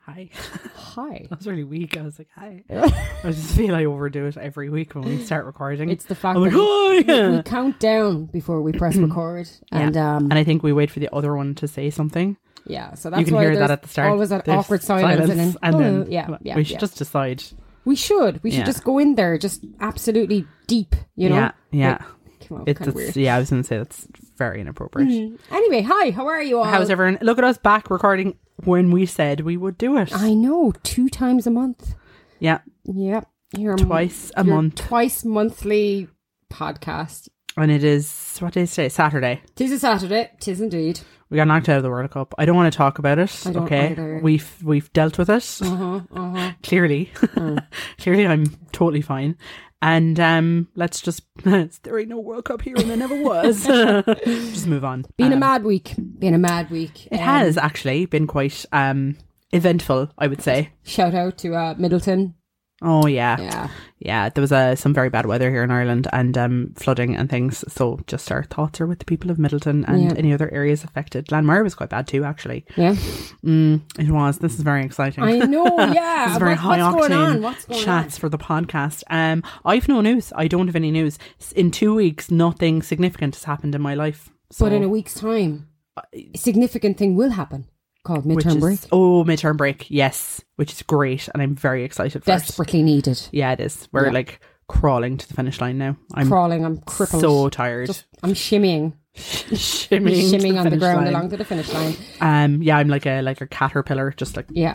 Hi. Hi. That was really weak. I was like, hi. I just feel I overdo it every week when we start recording. It's the fact I'm that like, hi. we count down before we press record. And And I think we wait for the other one to say something. yeah, so that's You can why hear there's that at the start. always that There's awkward silence. And then, yeah, we should just decide. We should Yeah. just go in there, just absolutely deep, you know? Yeah. Like, come on, It's kind of weird. yeah, I was going to say that's very inappropriate. Anyway, hi, how are you all? How's everyone? Look at us back recording when we said we would do it. I know, 2 times a month. Yeah, Yep. You're twice a your month. Twice monthly podcast. And it is, what day is today? Saturday. 'Tis a Saturday, 'tis indeed. We got knocked out of the World Cup. I don't want to talk about it. I don't Okay, either. we've dealt with it. Clearly, clearly, I'm totally fine. And let's just there ain't no World Cup here, and there never was. Just move on. Been a mad week. It has actually been quite eventful, I would say. Shout out to Middleton. Oh yeah. There was some very bad weather here in Ireland and flooding and things. So just our thoughts are with the people of Middleton and any other areas affected. Glanmire was quite bad too, actually. Yeah, It was. This is very exciting. I know. Yeah, This is very high what's going on? octane What's going chats for the podcast. I've no news. I don't have any news. In 2 weeks, nothing significant has happened in my life. So, But in a week's time, a significant thing will happen called midterm break. Midterm break. Yes, which is great, and I'm very excited for it. Desperately needed. Yeah, it is. We're like crawling to the finish line now. I'm Crawling. I'm crippled. so tired. I'm shimmying. shimmying on the ground line. along to the finish line. Yeah, I'm like a caterpillar, just like Yeah.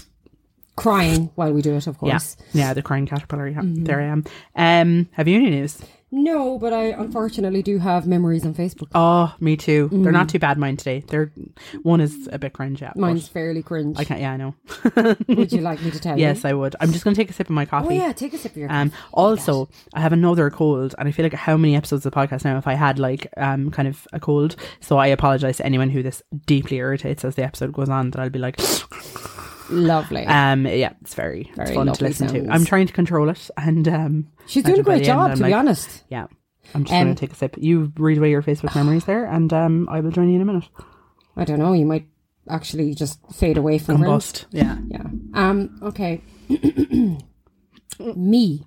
Crying while we do it, of course. yeah, the crying caterpillar. Yeah, there I am. Have you any news? No, but I unfortunately do have memories on Facebook. Oh, me too. They're not too bad. Mine today. One is a bit cringe. Yeah, Mine's fairly cringe. I can't. Yeah, I know. Would you like me to tell you? Yes, I would. I'm just going to take a sip of my coffee. Oh yeah, take a sip of your coffee. Also, I have another cold, and I feel like how many episodes of the podcast now if I had like kind of a cold. So I apologise to anyone who this deeply irritates as the episode goes on. That I'll be like, Lovely. yeah, it's very fun to listen to. I'm trying to control it, and She's doing a great job, to be honest. Yeah, I'm just going to take a sip. You read away your Facebook memories there, and I will join you in a minute. I don't know. You might actually just fade away from Combust. Yeah. Okay. Me.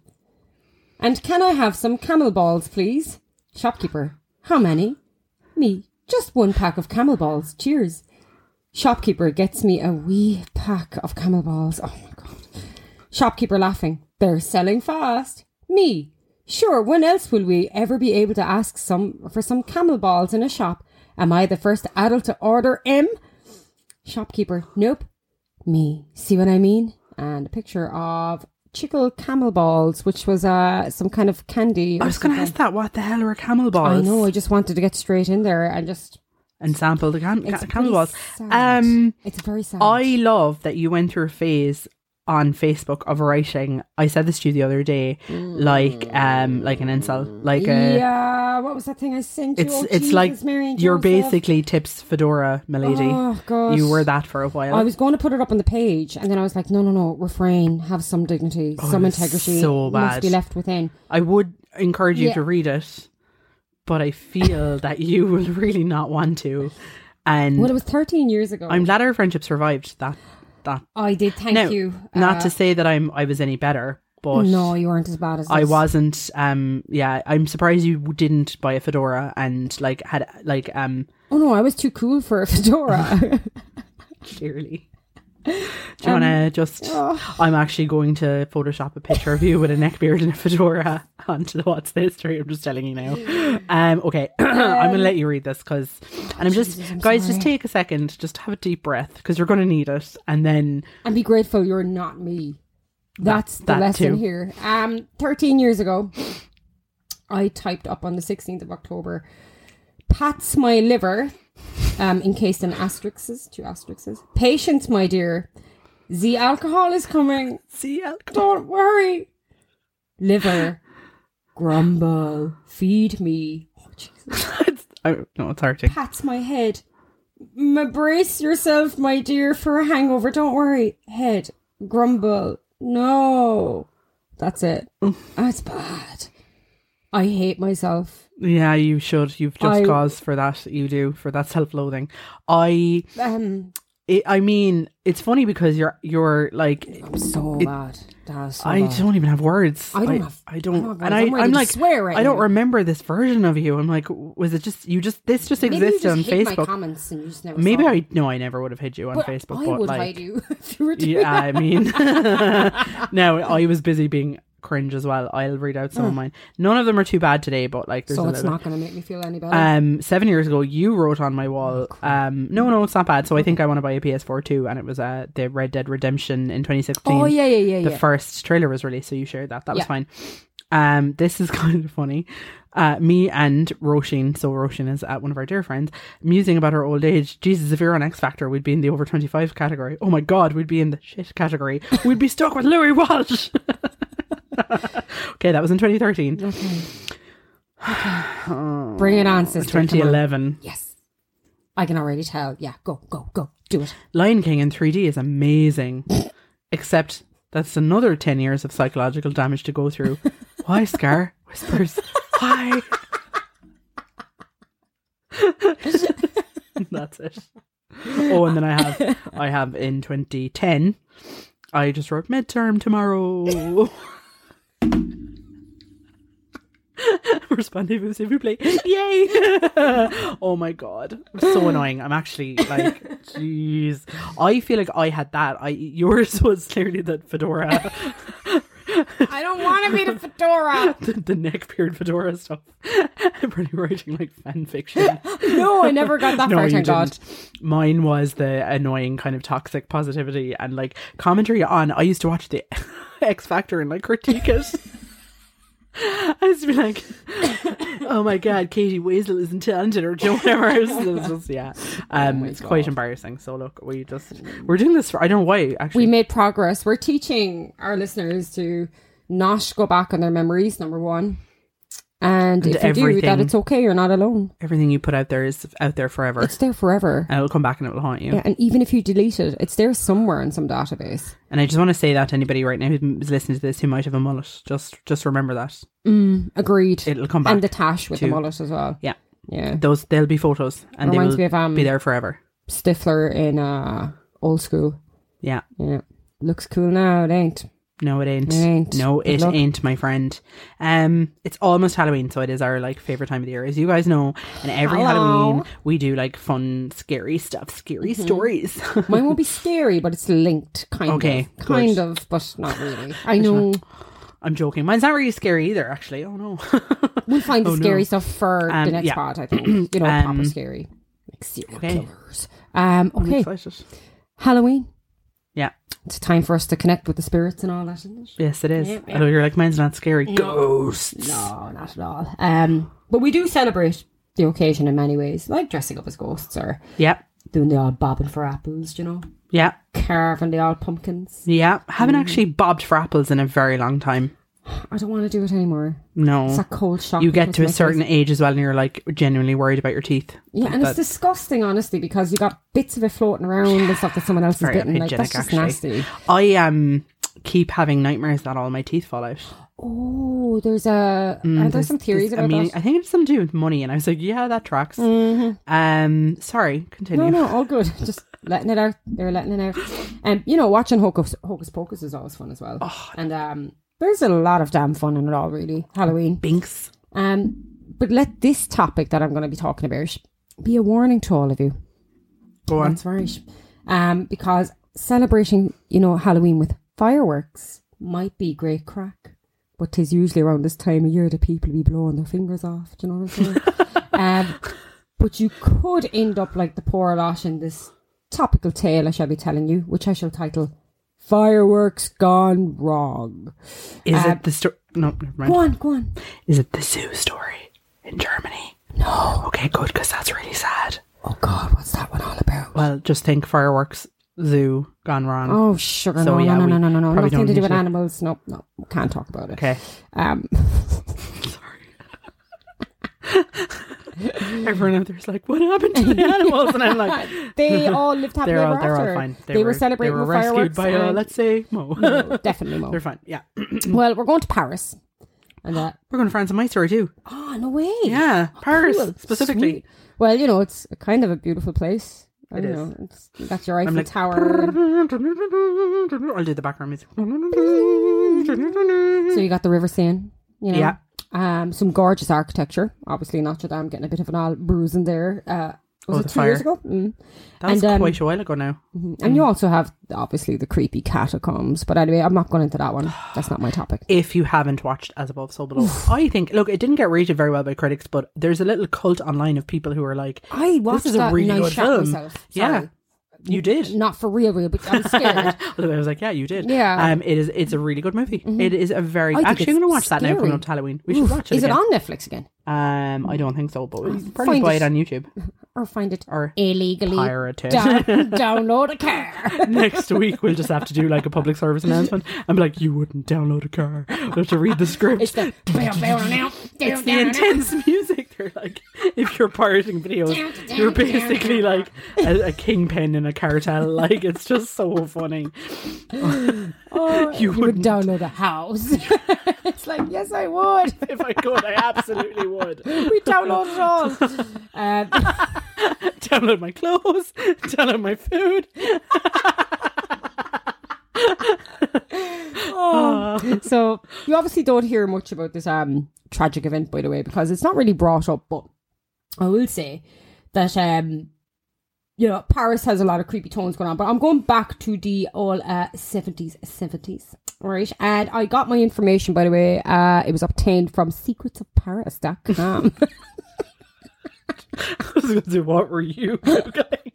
And can I have some camel balls, please? Shopkeeper. How many? Me. Just 1 pack of camel balls. Cheers. Shopkeeper gets me a wee pack of camel balls. Oh my god. Shopkeeper laughing. They're selling fast. Me. Sure, when else will we ever be able to ask for some camel balls in a shop? Am I the first adult to order M? Shopkeeper. Nope. Me. See what I mean? And a picture of Chickle camel balls, which was some kind of candy. I was going to ask that. What the hell are camel balls? I know. I just wanted to get straight in there and sample the camel balls. Sad. It's very sad. I love that you went through a phase on Facebook of writing. I said this to you the other day, like an incel, like yeah. What was that thing I sent you? It's Jesus, like Mary and you're Joseph. basically Tips Fedora, milady. Oh gosh, you were that for a while. I was going to put it up on the page, and then I was like, no, refrain, have some dignity, some integrity. So bad. Must be left within. I would encourage you to read it, but I feel that you will really not want to. And well, it was 13 years ago. I'm glad our friendship survived that. I did. Thank you. Not to say that I was any better, but no, you weren't as bad as this. I wasn't. Yeah, I'm surprised you didn't buy a fedora and had. Oh no, I was too cool for a fedora. Clearly. Do you want to just... I'm actually going to Photoshop a picture of you with a neckbeard and a fedora onto the What's the History. I'm just telling you now. Okay, I'm going to let you read this because... And I'm just... Guys, just take a second. Just have a deep breath because you're going to need it. And then... And be grateful you're not me. That's the lesson here. 13 years ago, I typed up on the 16th of October, pats my liver... encased in asterisks, 2 asterisks. Patience, my dear. The alcohol is coming. The alcohol. Don't worry. Liver. Grumble. Feed me. Oh, Jesus. It's hurting. Pats my head. Brace yourself, my dear, for a hangover. Don't worry. Head. Grumble. No. That's it. That's bad. I hate myself. Yeah, you should. You've just cause for that. You do, for that self-loathing. I mean, it's funny because you're like, I'm so bad. That's so I bad. don't even have words. I don't and I'm ready I'm to like, swear right I don't now. remember this version of you. I'm like, was it just this just Maybe you existed just on hid my Facebook? comments and you just never Maybe saw I never would have hid you on But Facebook. I but would like, hide you if you were doing yeah, that. I mean, no, I was busy being cringe as well. I'll read out some of mine. None of them are too bad today, but like, there's So a it's little. not going to make me feel any better. 7 years ago, you wrote on my wall. No, it's not bad. So I think I want to buy a PS4 too, and it was the Red Dead Redemption in 2016. Oh yeah. The first trailer was released, so you shared that. That was Yeah. fine. This is kind of funny. Me and Roisin, so Roisin is one of our dear friends, musing about her old age. Jesus, if you're on X Factor, we'd be in the over 25 category. Oh my God, we'd be in the shit category. We'd be stuck with Louis Walsh. Okay, that was in 2013. Okay. Bring it on, sister. 2011. Yes. I can already tell. Yeah, go. Do it. Lion King in 3D is amazing. Except that's another 10 years of psychological damage to go through. Why, Scar? Whispers. Why? That's it. Oh, and then I have in 2010, I just wrote midterm tomorrow. Respondez-vous s'il vous plaît. Yay! Oh my God. So annoying. I'm actually like, jeez. I feel like I had that. Yours was clearly the fedora. I don't want to be the fedora. the neckbeard fedora stuff. I'm pretty writing like fan fiction. No, I never got that far, you thank God. didn't. Mine was the annoying kind of toxic positivity and like commentary on. I used to watch the X Factor and like critique it. I used to be like, oh my God, Katie Weasel isn't talented or whatever. It was just, yeah. It's quite embarrassing. So look, we're doing this for, I don't know why actually. We made progress. We're teaching our listeners to not go back on their memories, number one. And if you do, that it's okay, you're not alone. Everything you put out there is out there forever. It's there forever. And it'll come back and it will haunt you. Yeah, and even if you delete it, it's there somewhere in some database. And I just want to say that to anybody right now who's listening to this who might have a mullet. Just remember that. Agreed. It'll come back. And the tash with the mullet as well. Yeah. Yeah. They'll be photos and they will be there forever. Stifler in Old School. Yeah. Yeah. Looks cool now, it ain't. No, it ain't. No, it ain't, my friend. It's almost Halloween, so it is our like favorite time of the year, as you guys know. And every Halloween we do like fun, scary stuff, scary stories. Mine won't be scary, but it's linked, kind of, but not really. I know. I'm joking. Mine's not really scary either, actually. Oh no. We'll find the scary stuff for the next pod, I think. Proper scary, like serial killers. Okay. Halloween. Yeah. It's time for us to connect with the spirits and all that, isn't it? Yes, it is. Yeah. Although you're like, mine's not scary. No. Ghosts. No, not at all. But we do celebrate the occasion in many ways, like dressing up as ghosts or doing the odd bobbing for apples, you know? Yeah. Carving the odd pumpkins. Yeah. Haven't actually bobbed for apples in a very long time. I don't want to do it anymore. No. It's that cold shock. You get to a certain age as well and you're like genuinely worried about your teeth. Yeah, and it's disgusting, honestly, because you got bits of it floating around and stuff that someone else has bitten. Like, that's just nasty. I keep having nightmares that all my teeth fall out. Oh, there's are there some theories about that? I think it's something to do with money, and I was like, yeah, that tracks. Sorry, continue. No, all good. Just letting it out. They're letting it out. Watching Hocus Pocus is always fun as well. And there's a lot of damn fun in it all, really. Halloween. Binks. But let this topic that I'm going to be talking about be a warning to all of you. Go on. That's right. Because celebrating, Halloween with fireworks might be great crack, but 'tis usually around this time of year that people be blowing their fingers off. Do you know what I'm saying? But you could end up like the poor lot in this topical tale I shall be telling you, which I shall title Fireworks Gone Wrong. Is it the story? No, never mind. Go on. Is it the zoo story in Germany? No. Okay, good, because that's really sad. Oh God, what's that one all about? Well, just think fireworks zoo gone wrong. Oh, sugar, so, no. Nothing to do with to. animals. No, can't talk about it. Okay. Sorry. Everyone out there's like, what happened to the animals? And I'm like, they all lived happily ever after. They're all fine. They were celebrating they were with fireworks. Rescued by, let's say, Mo. No, definitely Mo. They're fine, yeah. Well, we're going to Paris. And we're going to France and my story too. Oh, no way. Yeah, Paris, cool. specifically. Sweet. Well, it's a kind of a beautiful place. I It don't is. know. That's your Eiffel like, Tower. I'll do the background music. So you got the River Seine. You know? Yeah. Some gorgeous architecture. Obviously, Notre Dame getting a bit of an all bruise in there. Was it the 2 years fire. ago? Mm. That was And, quite a while ago now. And you also have, obviously, the creepy catacombs. But anyway, I'm not going into that one. That's not my topic. If you haven't watched As Above, So Below, I think, look, it didn't get rated very well by critics, but there's a little cult online of people who are like, I watched this is a that really and I good shat film. myself. Yeah. Sorry. You did. Not for real, but I was scared. I was like, yeah, you did. Yeah. It's a really good movie. It is a very... I think Actually, I'm going to it's watch that now coming scary. up to Halloween. We should watch it Is again. it on Netflix again? I don't think so, but we can probably Find buy it. it on YouTube. Or find it Or illegally pirated. download a car. Next week, we'll just have to do like a public service announcement and be like, you wouldn't download a car. We'll have to read the script. It's the It's the intense music. They're like, if you're pirating videos, you're basically like a kingpin in a cartel. Like, it's just so funny. You would download a house. It's like, yes, I would. If I could, I absolutely would. We download it all. Download my clothes, download my food. So you obviously don't hear much about this tragic event, by the way, because it's not really brought up. But I will say that you know, Paris has a lot of creepy tones going on. But I'm going back to the all 70s, right? And I got my information, by the way. It was obtained from secretsofparis.com. I was going to say, what were you Googling?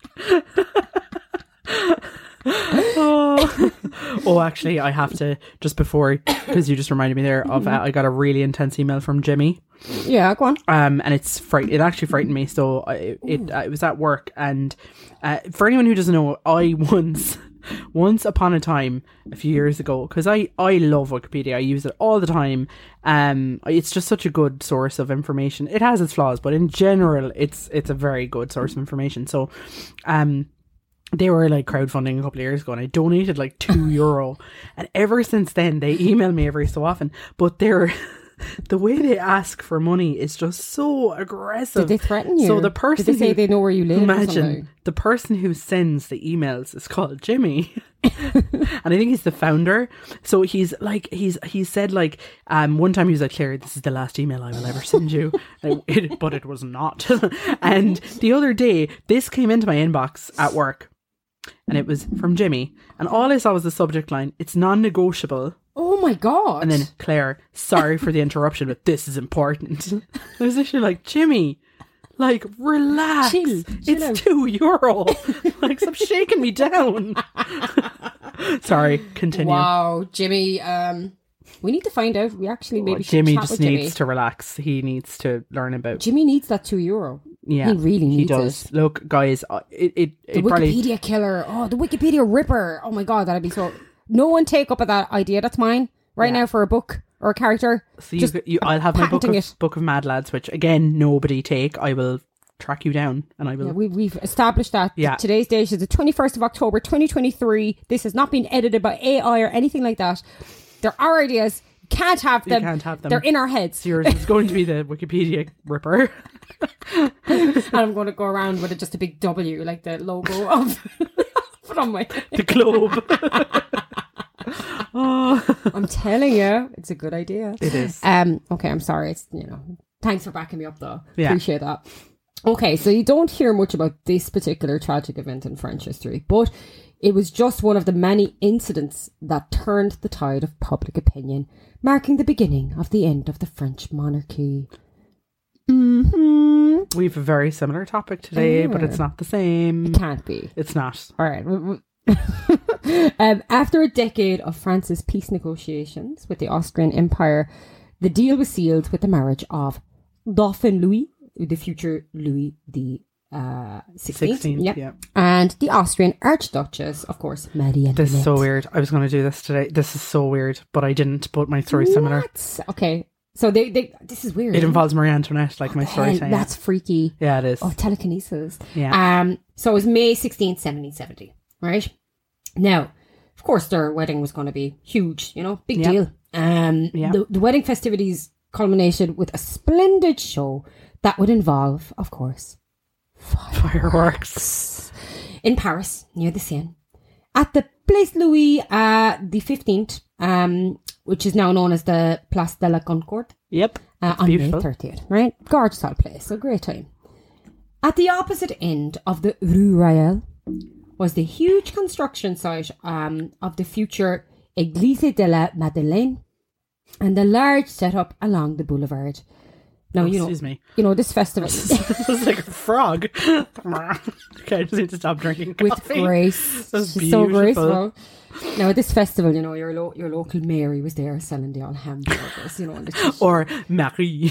Oh, actually, I have to, just before, because you just reminded me there of, I got a really intense email from Jimmy. Yeah, go on. And it actually frightened me. So it was at work, and for anyone who doesn't know, I once upon a time, a few years ago, because I love Wikipedia, I use it all the time. It's just such a good source of information. It has its flaws, but in general, it's a very good source of information. So, they were like crowdfunding a couple of years ago, and I donated like €2, and ever since then they email me every so often. But they're the way they ask for money is just so aggressive. Did they threaten you? So the person, did they say they know where you live? Imagine the person who sends the emails is called Jimmy, and I think he's the founder. So he's said like one time he was like, Claire, this is the last email I will ever send you, but it was not. And the other day, this came into my inbox at work, and it was from Jimmy, and all I saw was the subject line: "It's non-negotiable." Oh my God. And then, Claire, sorry for the interruption, but this is important. I was actually like, Jimmy, like, relax. Chill it's out. €2. Like, stop shaking me down. Sorry, continue. Wow, Jimmy. We need to find out. We actually maybe should Jimmy chat just with needs Jimmy. to relax. He needs to learn about. Jimmy needs that €2. Yeah, he really needs he does. it. Look, guys, The it probably. Wikipedia killer. Oh, the Wikipedia ripper. Oh my God, that'd be so. No one take up at that idea. That's mine right now for a book or a character. So Just I'll have my patenting it. book of Mad Lads, which again nobody take. I will track you down, and I will. Yeah, we've established that. Yeah. Today's date is the 21st of October, 2023. This has not been edited by AI or anything like that. There are ideas. You can't have them. can't have them. They're in our heads. Yours is going to be the Wikipedia ripper. And I'm going to go around with just a big W, like the logo of. Put on my. The globe. I'm telling you, it's a good idea. It is. Okay, I'm sorry. It's, thanks for backing me up though. Yeah. Appreciate that. Okay, so you don't hear much about this particular tragic event in French history, but it was just one of the many incidents that turned the tide of public opinion, marking the beginning of the end of the French monarchy. We have a very similar topic today, but it's not the same. Can't be. It's not. All right. After a decade of France's peace negotiations with the Austrian Empire, the deal was sealed with the marriage of Dauphin Louis, the future Louis the 16th, yeah. and the Austrian Archduchess, of course, Marie Antoinette. This is so weird. I was going to do this today. This is so weird, but I didn't. But my story's similar. What? Okay. So they this is weird. It involves Marie Antoinette, like my story. That's freaky. Yeah, it is. Oh, telekinesis. Yeah. So it was May 16th, 1770, right? Now, of course, their wedding was going to be huge, big Yeah. deal. The wedding festivities culminated with a splendid show that would involve, of course, Fireworks. in Paris, near the Seine, at the Place Louis the 15th, which is now known as the Place de la Concorde. Yep. On beautiful. May 30th, right? Gorgeous old place, a great time. At the opposite end of the Rue Royale was the huge construction site of the future Église de la Madeleine and the large setup along the boulevard. Now, Excuse me. You know, this festival... It was like a frog. Okay, I just need to stop drinking coffee. With grace. That's She's so beautiful. graceful. Now, at this festival, you know, your local Mary was there selling the old hamburgers, you know. And Or Marie.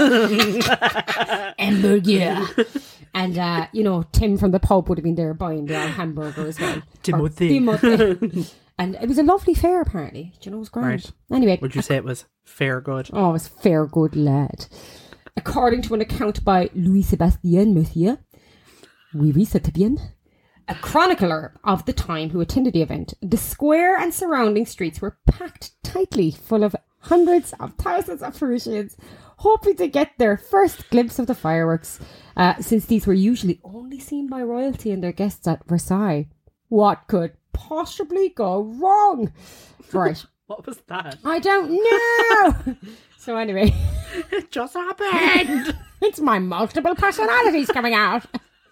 Hamburger. And, you know, Tim from the pub would have been there buying the old hamburger as well. Timothy. And it was a lovely fair, apparently. Do you know, it was great. Right. Anyway. Would you say it was fair good? Oh, it was fair good, lad. According to an account by Louis-Sébastien Mercier, oui, c'était bien, a chronicler of the time who attended the event, the square and surrounding streets were packed tightly full of hundreds of thousands of Parisians hoping to get their first glimpse of the fireworks, since these were usually only seen by royalty and their guests at Versailles. What could possibly go wrong? Right. What was that? I don't know. So anyway. It just happened. It's my multiple personalities coming out.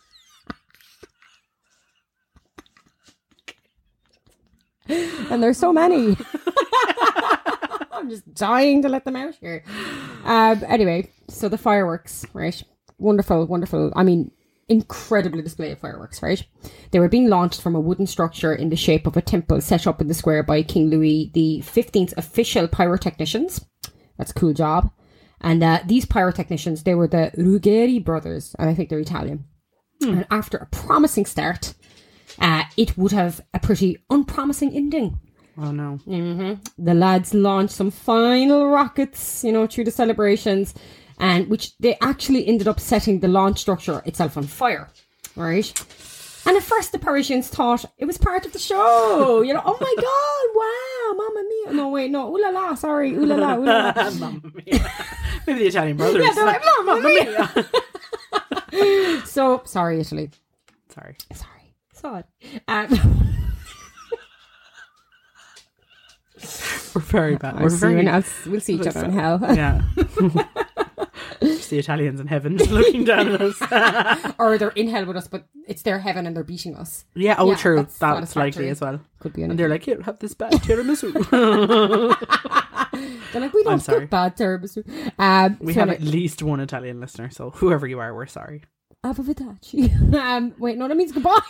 And there's so many. I'm just dying to let them out here. Anyway, so the fireworks, right? Wonderful, wonderful. I mean, incredible display of fireworks, right? They were being launched from a wooden structure in the shape of a temple set up in the square by King Louis XV's official pyrotechnicians. That's a cool job. And these pyrotechnicians, they were the Ruggeri brothers, and I think they're Italian. And after a promising start, it would have a pretty unpromising ending. Oh, no. Mm-hmm. The lads launched some final rockets, you know, through the celebrations, and which they actually ended up setting the launch structure itself on fire, right? And at first the Parisians thought it was part of the show. You know, oh my God, wow, mamma mia. No, wait, no, ooh la la, sorry, ooh la la, ooh la la. Mamma mia. Maybe the Italian brothers. Yeah, they're like, mamma mia. So, sorry, Italy. Sorry. Sorry. We're very bad. We'll see each other in hell. Yeah. Just the Italians in heaven looking down at us. Or they're in hell with us, but it's their heaven and they're beating us. Yeah, oh, true. That's likely as well. Could be anything. And they're like, here, have this bad tiramisu. They're like, we don't get bad tiramisu. We have at least one Italian listener, so whoever you are, we're sorry. Arrivederci. Wait, no, that means goodbye.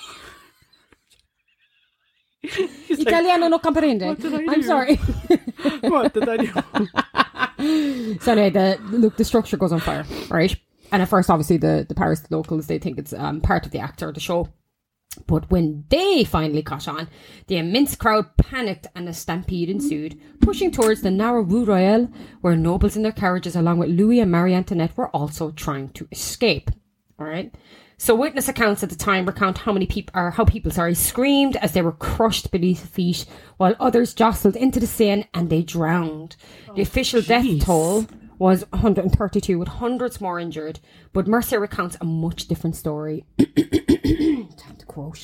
Italiano non comprende. I'm sorry. What did I do? So anyway, the structure goes on fire, right? And at first, obviously, the Paris locals, they think it's part of the act or the show. But when they finally caught on, the immense crowd panicked and a stampede ensued, pushing towards the narrow Rue Royale, where nobles in their carriages, along with Louis and Marie Antoinette, were also trying to escape. All right. So witness accounts at the time recount how people screamed as they were crushed beneath feet, while others jostled into the Seine and they drowned. The official death toll was 132, with hundreds more injured, but Mercier recounts a much different story. Time to quote.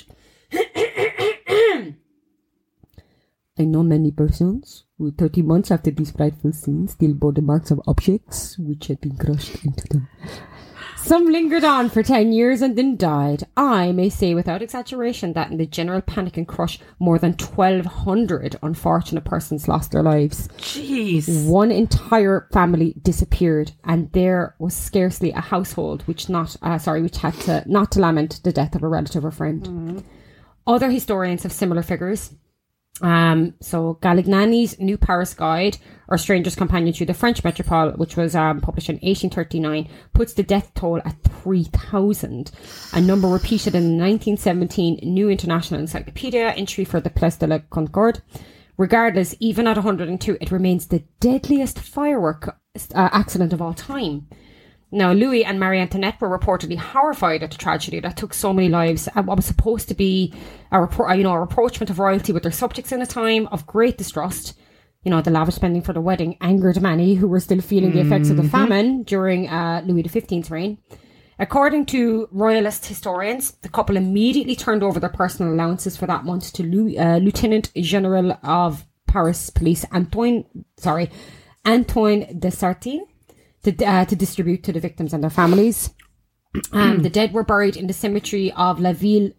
I know many persons who 30 months after these frightful scenes still bore the marks of objects which had been crushed into them. Some lingered on for 10 years and then died. I may say without exaggeration that in the general panic and crush, more than 1,200 unfortunate persons lost their lives. Jeez. One entire family disappeared, and there was scarcely a household which had to not to lament the death of a relative or friend. Mm-hmm. Other historians have similar figures. So Galignani's New Paris Guide, or Stranger's Companion through the French Metropole, which was published in 1839, puts the death toll at 3,000, a number repeated in the 1917 New International Encyclopedia entry for the Place de la Concorde. Regardless, even at 102, it remains the deadliest firework accident of all time. Now, Louis and Marie Antoinette were reportedly horrified at the tragedy that took so many lives at what was supposed to be a rapprochement of royalty with their subjects in a time of great distrust. You know, the lavish spending for the wedding angered many who were still feeling the effects of the famine during Louis XV's reign. According to royalist historians, the couple immediately turned over their personal allowances for that month to Lieutenant General of Paris Police Antoine Desartine to distribute to the victims and their families. The dead were buried in the cemetery of Le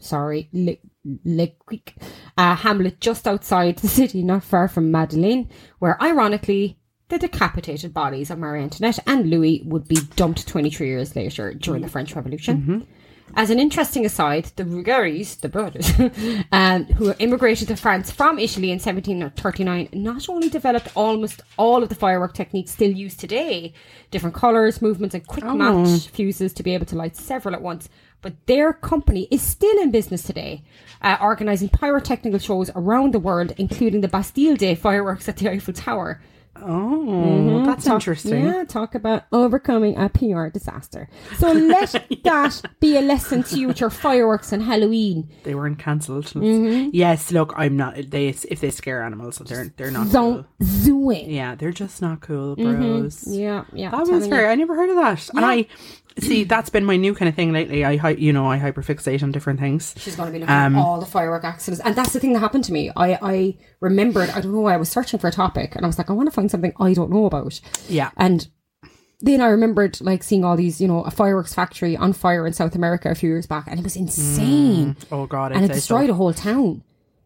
Quic, a hamlet just outside the city, not far from Madeleine, where ironically the decapitated bodies of Marie Antoinette and Louis would be dumped 23 years later during the French Revolution. Mm-hmm. As an interesting aside, the Rougarys, the brothers, who immigrated to France from Italy in 1739, not only developed almost all of the firework techniques still used today, different colours, movements and quick match fuses to be able to light several at once, but their company is still in business today, organising pyrotechnical shows around the world, including the Bastille Day fireworks at the Eiffel Tower. Oh, that's interesting. Yeah, talk about overcoming a PR disaster. So let that be a lesson to you with your fireworks on Halloween. They weren't cancelled. Yes, look, I'm not. If they scare animals, they're not. Don't do it. Yeah, they're just not cool, bros. Yeah. That was fair. I never heard of that, and I. See, that's been my new kind of thing lately. I hyperfixate on different things. She's going to be looking at all the firework accidents. And that's the thing that happened to me. I remembered, I don't know why, I was searching for a topic and I was like, I want to find something I don't know about. Yeah. And then I remembered like seeing all these, a fireworks factory on fire in South America a few years back, and it was insane. Oh God. And it destroyed a whole town,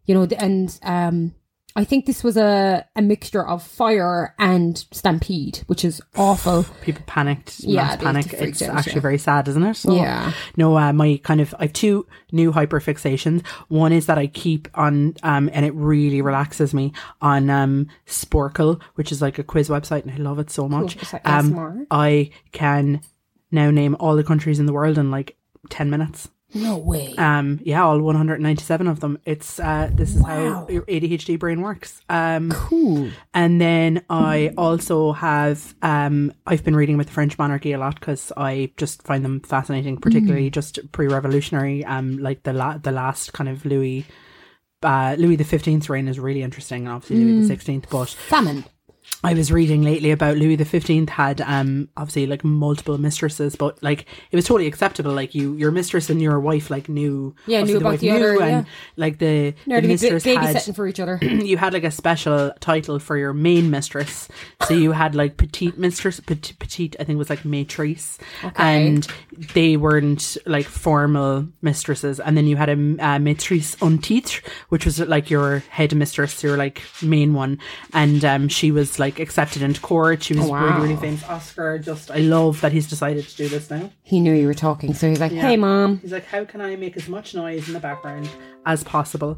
and I think this was a mixture of fire and stampede, which is awful. People panicked. Yeah, panic. It's actually very sad, isn't it? So, yeah. No, I have two new hyperfixations. One is that I keep on, and it really relaxes me, on Sporkle, which is like a quiz website, and I love it so much. Cool. I can now name all the countries in the world in like 10 minutes. No way. Yeah, all 197 of them. It's this is how your ADHD brain works. Cool. And then I also have I've been reading about the French monarchy a lot because I just find them fascinating, particularly just pre-revolutionary. Like the last kind of Louis the 15th reign is really interesting, and obviously Louis the 16th. But famine. I was reading lately about Louis the 15th had obviously like multiple mistresses, but like it was totally acceptable. Like your mistress and your wife like knew about the other, and like the mistress had babysitting for each other. You had like a special title for your main mistress, so you had like petite mistress, petite I think was like maîtresse, and they weren't like formal mistresses. And then you had a maîtresse en titre, which was like your head mistress, your like main one, and she was like accepted into court. She was really famous. Oscar, I love that he's decided to do this now. He knew you were talking, so he's like, hey mom. He's like, how can I make as much noise in the background as possible?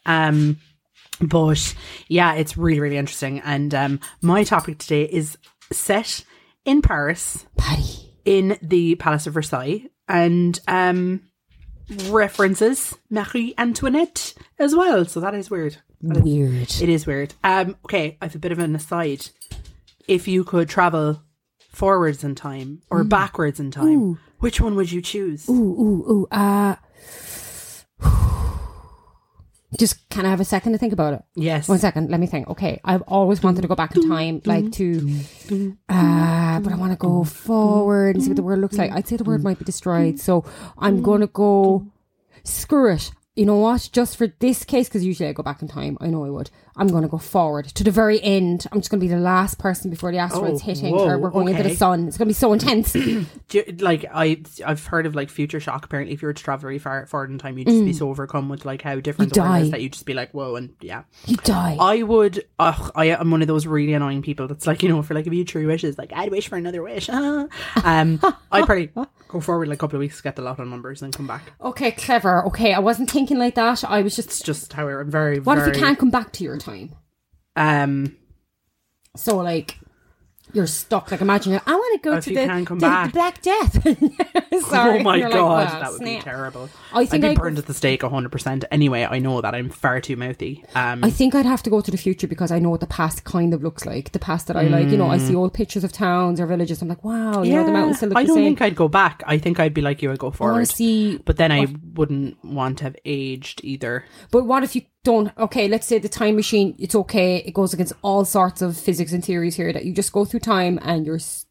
But yeah, it's really, really interesting. And my topic today is set in Paris, in the Palace of Versailles, and references Marie Antoinette as well. So that is weird. It is weird. Okay, I have a bit of an aside. If you could travel forwards in time or backwards in time, which one would you choose? Just can I have a second to think about it? Yes. 1 second, let me think. Okay, I've always wanted to go back in time, like to, but I want to go forward and see what the world looks like. I'd say the world might be destroyed, so I'm going to go, screw it. You know what? Just for this case, because usually I go back in time. I know I would. I'm going to go forward to the very end. I'm just going to be the last person before the asteroid's hitting, or we're going into the sun. It's going to be so intense. I've heard of like future shock. Apparently, if you were to travel very far forward in time, you'd just be so overcome with like how different the world is that you'd just be like, whoa, and yeah, you die. I would. I am one of those really annoying people that's like, for like if you 3 wishes, like I'd wish for another wish. I'd probably go forward like a couple of weeks, get the lotto numbers, and come back. Okay, clever. Okay, I wasn't thinking like that. I was just. It's just how I'm very. What if you can't come back to your time? So like you're stuck. Like imagine I want to go to the Black Death. Sorry. Oh my God, like, that would be terrible. I'd be burned at the stake 100%. Anyway, I know that I'm far too mouthy. I think I'd have to go to the future because I know what the past kind of looks like. The past that I like, I see old pictures of towns or villages. I'm like, wow, the mountains still look the same. I don't think I'd go back. I think I'd be like you, I'd go forward. But then I wouldn't want to have aged either. But what if you don't? Okay, let's say the time machine, it's okay. It goes against all sorts of physics and theories here that you just go through time and you're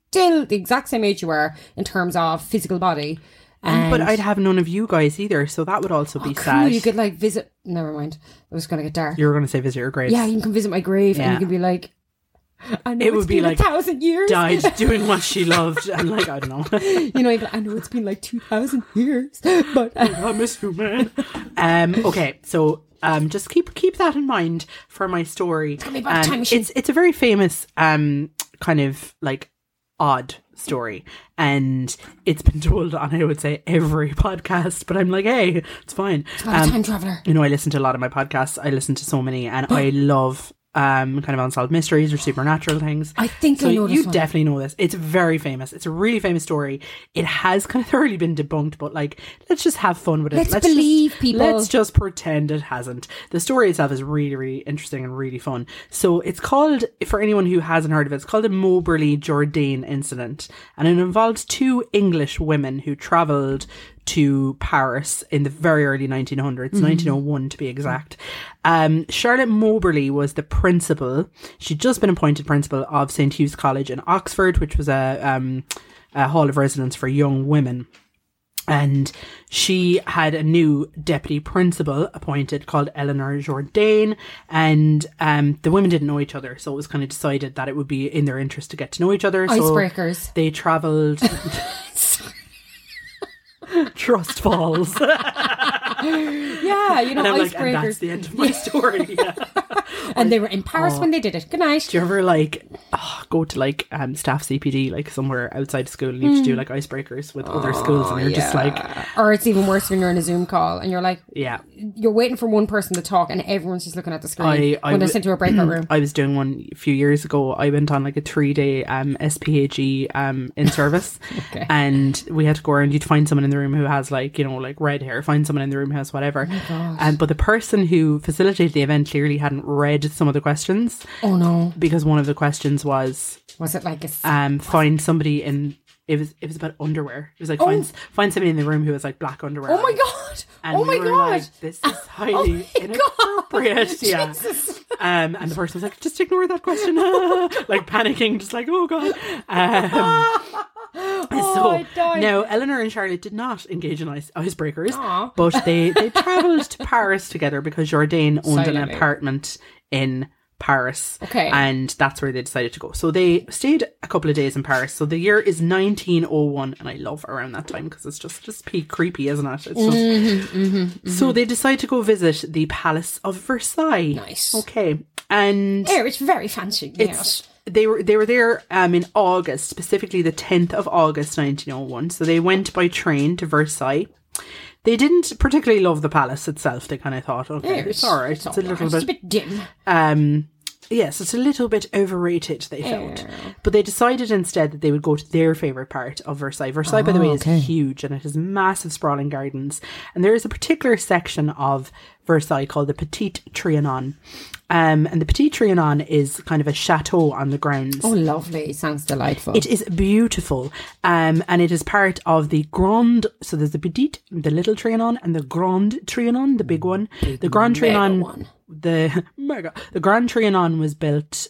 still the exact same age you were in terms of physical body. But I'd have none of you guys either, so that would also be sad. You could like visit. Never mind. I was going to get dark. You were going to say visit your grave. Yeah, you can visit my grave, and you can be like, I know it would be like 1,000 years. Died doing what she loved, and like I don't know. You know, I know it's been like 2,000 years, but I miss you, man. Okay, so just keep that in mind for my story. It's gonna be about time machine. It's a very famous kind of like odd story, and it's been told on, I would say, every podcast, but I'm like, hey, it's fine. It's about a time traveller. You know, I listen to a lot of my podcasts. I listen to so many, and I love kind of unsolved mysteries or supernatural things. I think so. I know this You one. definitely know this. It's very famous. It's a really famous story. It has kind of thoroughly been debunked, but like, let's just have fun with it. Let's believe people. Let's just pretend it hasn't. The story itself is really, really interesting and really fun. So it's called, for anyone who hasn't heard of it, it's called the Moberly-Jourdain incident, and it involves two English women who travelled to Paris in the very early 1900s, 1901 to be exact. Charlotte Moberly was the principal. She'd just been appointed principal of St. Hugh's College in Oxford, which was a hall of residence for young women. And she had a new deputy principal appointed called Eleanor Jourdain, and the women didn't know each other, so it was kind of decided that it would be in their interest to get to know each other. Icebreakers. So they travelled... Trust falls. Yeah, you know, and I'm icebreakers. like, and that's the end of my story. Yeah. And they were in Paris when they did it. Good night. Do you ever like go to like staff CPD, like somewhere outside school, and you have to do like icebreakers with other schools, and you're just like, or it's even worse when you're in a Zoom call and you're like, yeah, you're waiting for one person to talk and everyone's just looking at the screen when they're sent to a breakout room. I was doing one a few years ago. I went on like a 3-day SPHE in service, Okay. and we had to go around. You'd find someone in the room who has like, you know, like red hair. Find someone in the room who has whatever. But the person who facilitated the event clearly hadn't read some of the questions. Oh no! Because one of the questions was it like a find somebody in. It was about underwear. It was like find somebody in the room who has like black underwear. Oh my god! And oh my we were god! Like, this is highly inappropriate. God. Yeah. Jesus. And the person was like, just ignore that question. Like panicking, just like, oh god. I died. Now Eleanor and Charlotte did not engage in icebreakers, Aww. but they travelled to Paris together because Jourdain owned Silently. an apartment in Paris. Okay. And that's where they decided to go. So they stayed a couple of days in Paris. So the year is 1901, and I love around that time because it's just peak creepy, isn't it? It's just... So they decide to go visit the Palace of Versailles. Nice. Okay. And it's very fancy. Yes. they were there in August, specifically the 10th of August 1901. So they went by train to Versailles. They didn't particularly love the palace itself. They kind of thought, okay, it's all right. It's a little bit... It's a bit dim. Yes, it's a little bit overrated, they felt. But they decided instead that they would go to their favourite part of Versailles. Versailles, by the way, is huge, and it has massive sprawling gardens. And there is a particular section of Versailles called the Petit Trianon. And the Petit Trianon is kind of a chateau on the grounds. Oh, lovely. Sounds delightful. It is beautiful. And it is part of the Grand... So there's the Petit, the Little Trianon, and the Grand Trianon, the big one. The Grand Trianon... one. The Grand Trianon was built,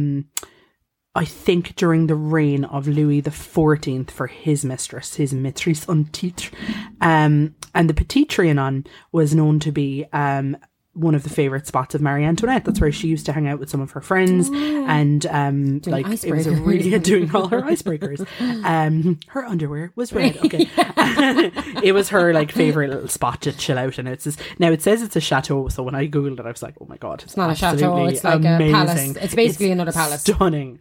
I think, during the reign of Louis XIV for his mistress, his maîtresse en titre. And the Petit Trianon was known to be one of the favourite spots of Marie Antoinette. That's where she used to hang out with some of her friends, and like it was a really doing all her icebreakers. Her underwear was red. Okay, it was her like favourite little spot to chill out. And it says it's a chateau. So when I googled it, I was like, oh my god, it's not a chateau. It's like amazing. A palace. It's basically another palace. Stunning.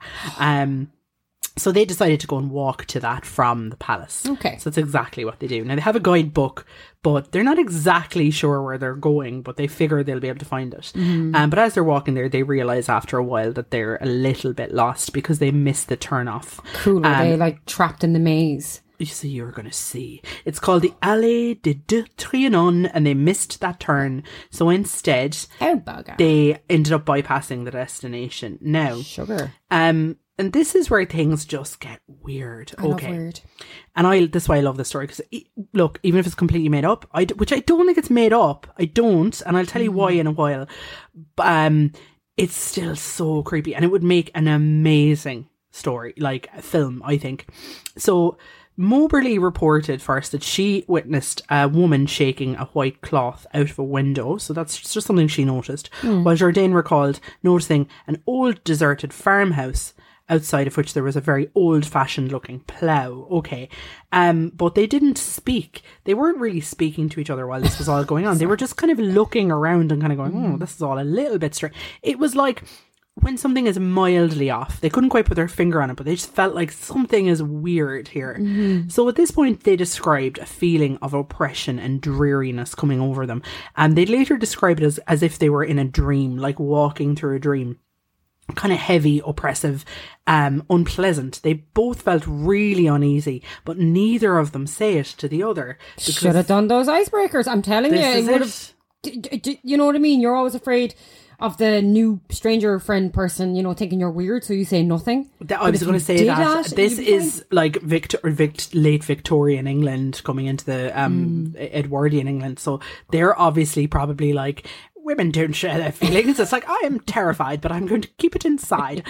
So they decided to go and walk to that from the palace. Okay. So that's exactly what they do. Now they have a guidebook, but they're not exactly sure where they're going, but they figure they'll be able to find it. But as they're walking there, they realise after a while that they're a little bit lost because they missed the turn-off. Cool. Are they like trapped in the maze? You see, you're going to see. It's called the Allée des Deux Trianon, and they missed that turn. So instead, they ended up bypassing the destination. Now, sugar. And this is where things just get weird. I love weird. And this is why I love this story. Because, look, even if it's completely made up, which I don't think it's made up. I don't. And I'll tell you why in a while. But it's still so creepy. And it would make an amazing story, like a film, I think. So Moberly reported first that she witnessed a woman shaking a white cloth out of a window. So that's just something she noticed. While Jourdain recalled noticing an old deserted farmhouse outside of which there was a very old-fashioned looking plough. Okay. But they didn't speak. They weren't really speaking to each other while this was all going on. They were just kind of looking around and kind of going, this is all a little bit strange. It was like when something is mildly off. They couldn't quite put their finger on it, but they just felt like something is weird here. So at this point, they described a feeling of oppression and dreariness coming over them. And they later described it as if they were in a dream, like walking through a dream. Kind of heavy, oppressive, unpleasant. They both felt really uneasy, but neither of them say it to the other. Should have done those icebreakers. I'm telling you, it would have. You know what I mean? You're always afraid of the new stranger friend person, you know, thinking you're weird, so you say nothing. I was going to say that. This is like late Victorian England coming into the Edwardian England. So they're obviously probably like, women don't share their feelings. It's like, I am terrified, but I'm going to keep it inside.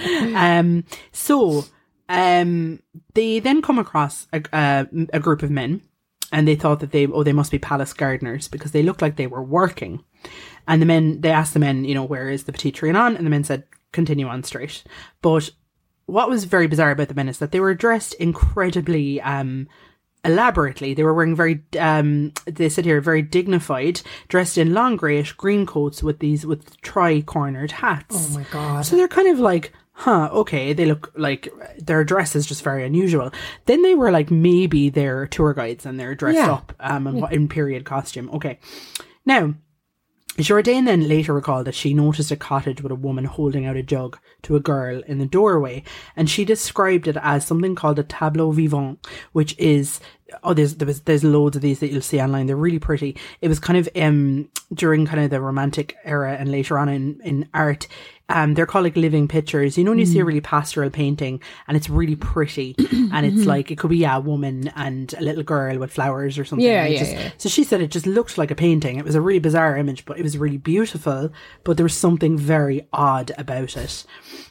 So they then come across a group of men, and they thought that they must be palace gardeners because they looked like they were working. And they asked the men, you know, where is the Petit Trianon? And the men said, continue on straight. But what was very bizarre about the men is that they were dressed incredibly elaborately. They were wearing they said here, very dignified, dressed in long greyish green coats with tri-cornered hats. Oh my God. So they're kind of like, okay, they look like their dress is just very unusual. Then they were like, maybe they're tour guides and they're dressed up in period costume. Okay. Now, Jourdain then later recalled that she noticed a cottage with a woman holding out a jug to a girl in the doorway, and she described it as something called a tableau vivant, which is there's loads of these that you'll see online. They're really pretty. It was kind of during kind of the Romantic era and later on in art. They're called like living pictures. You know when you see a really pastoral painting and it's really pretty and it's like, it could be a woman and a little girl with flowers or something. Yeah. So she said it just looked like a painting. It was a really bizarre image, but it was really beautiful. But there was something very odd about it.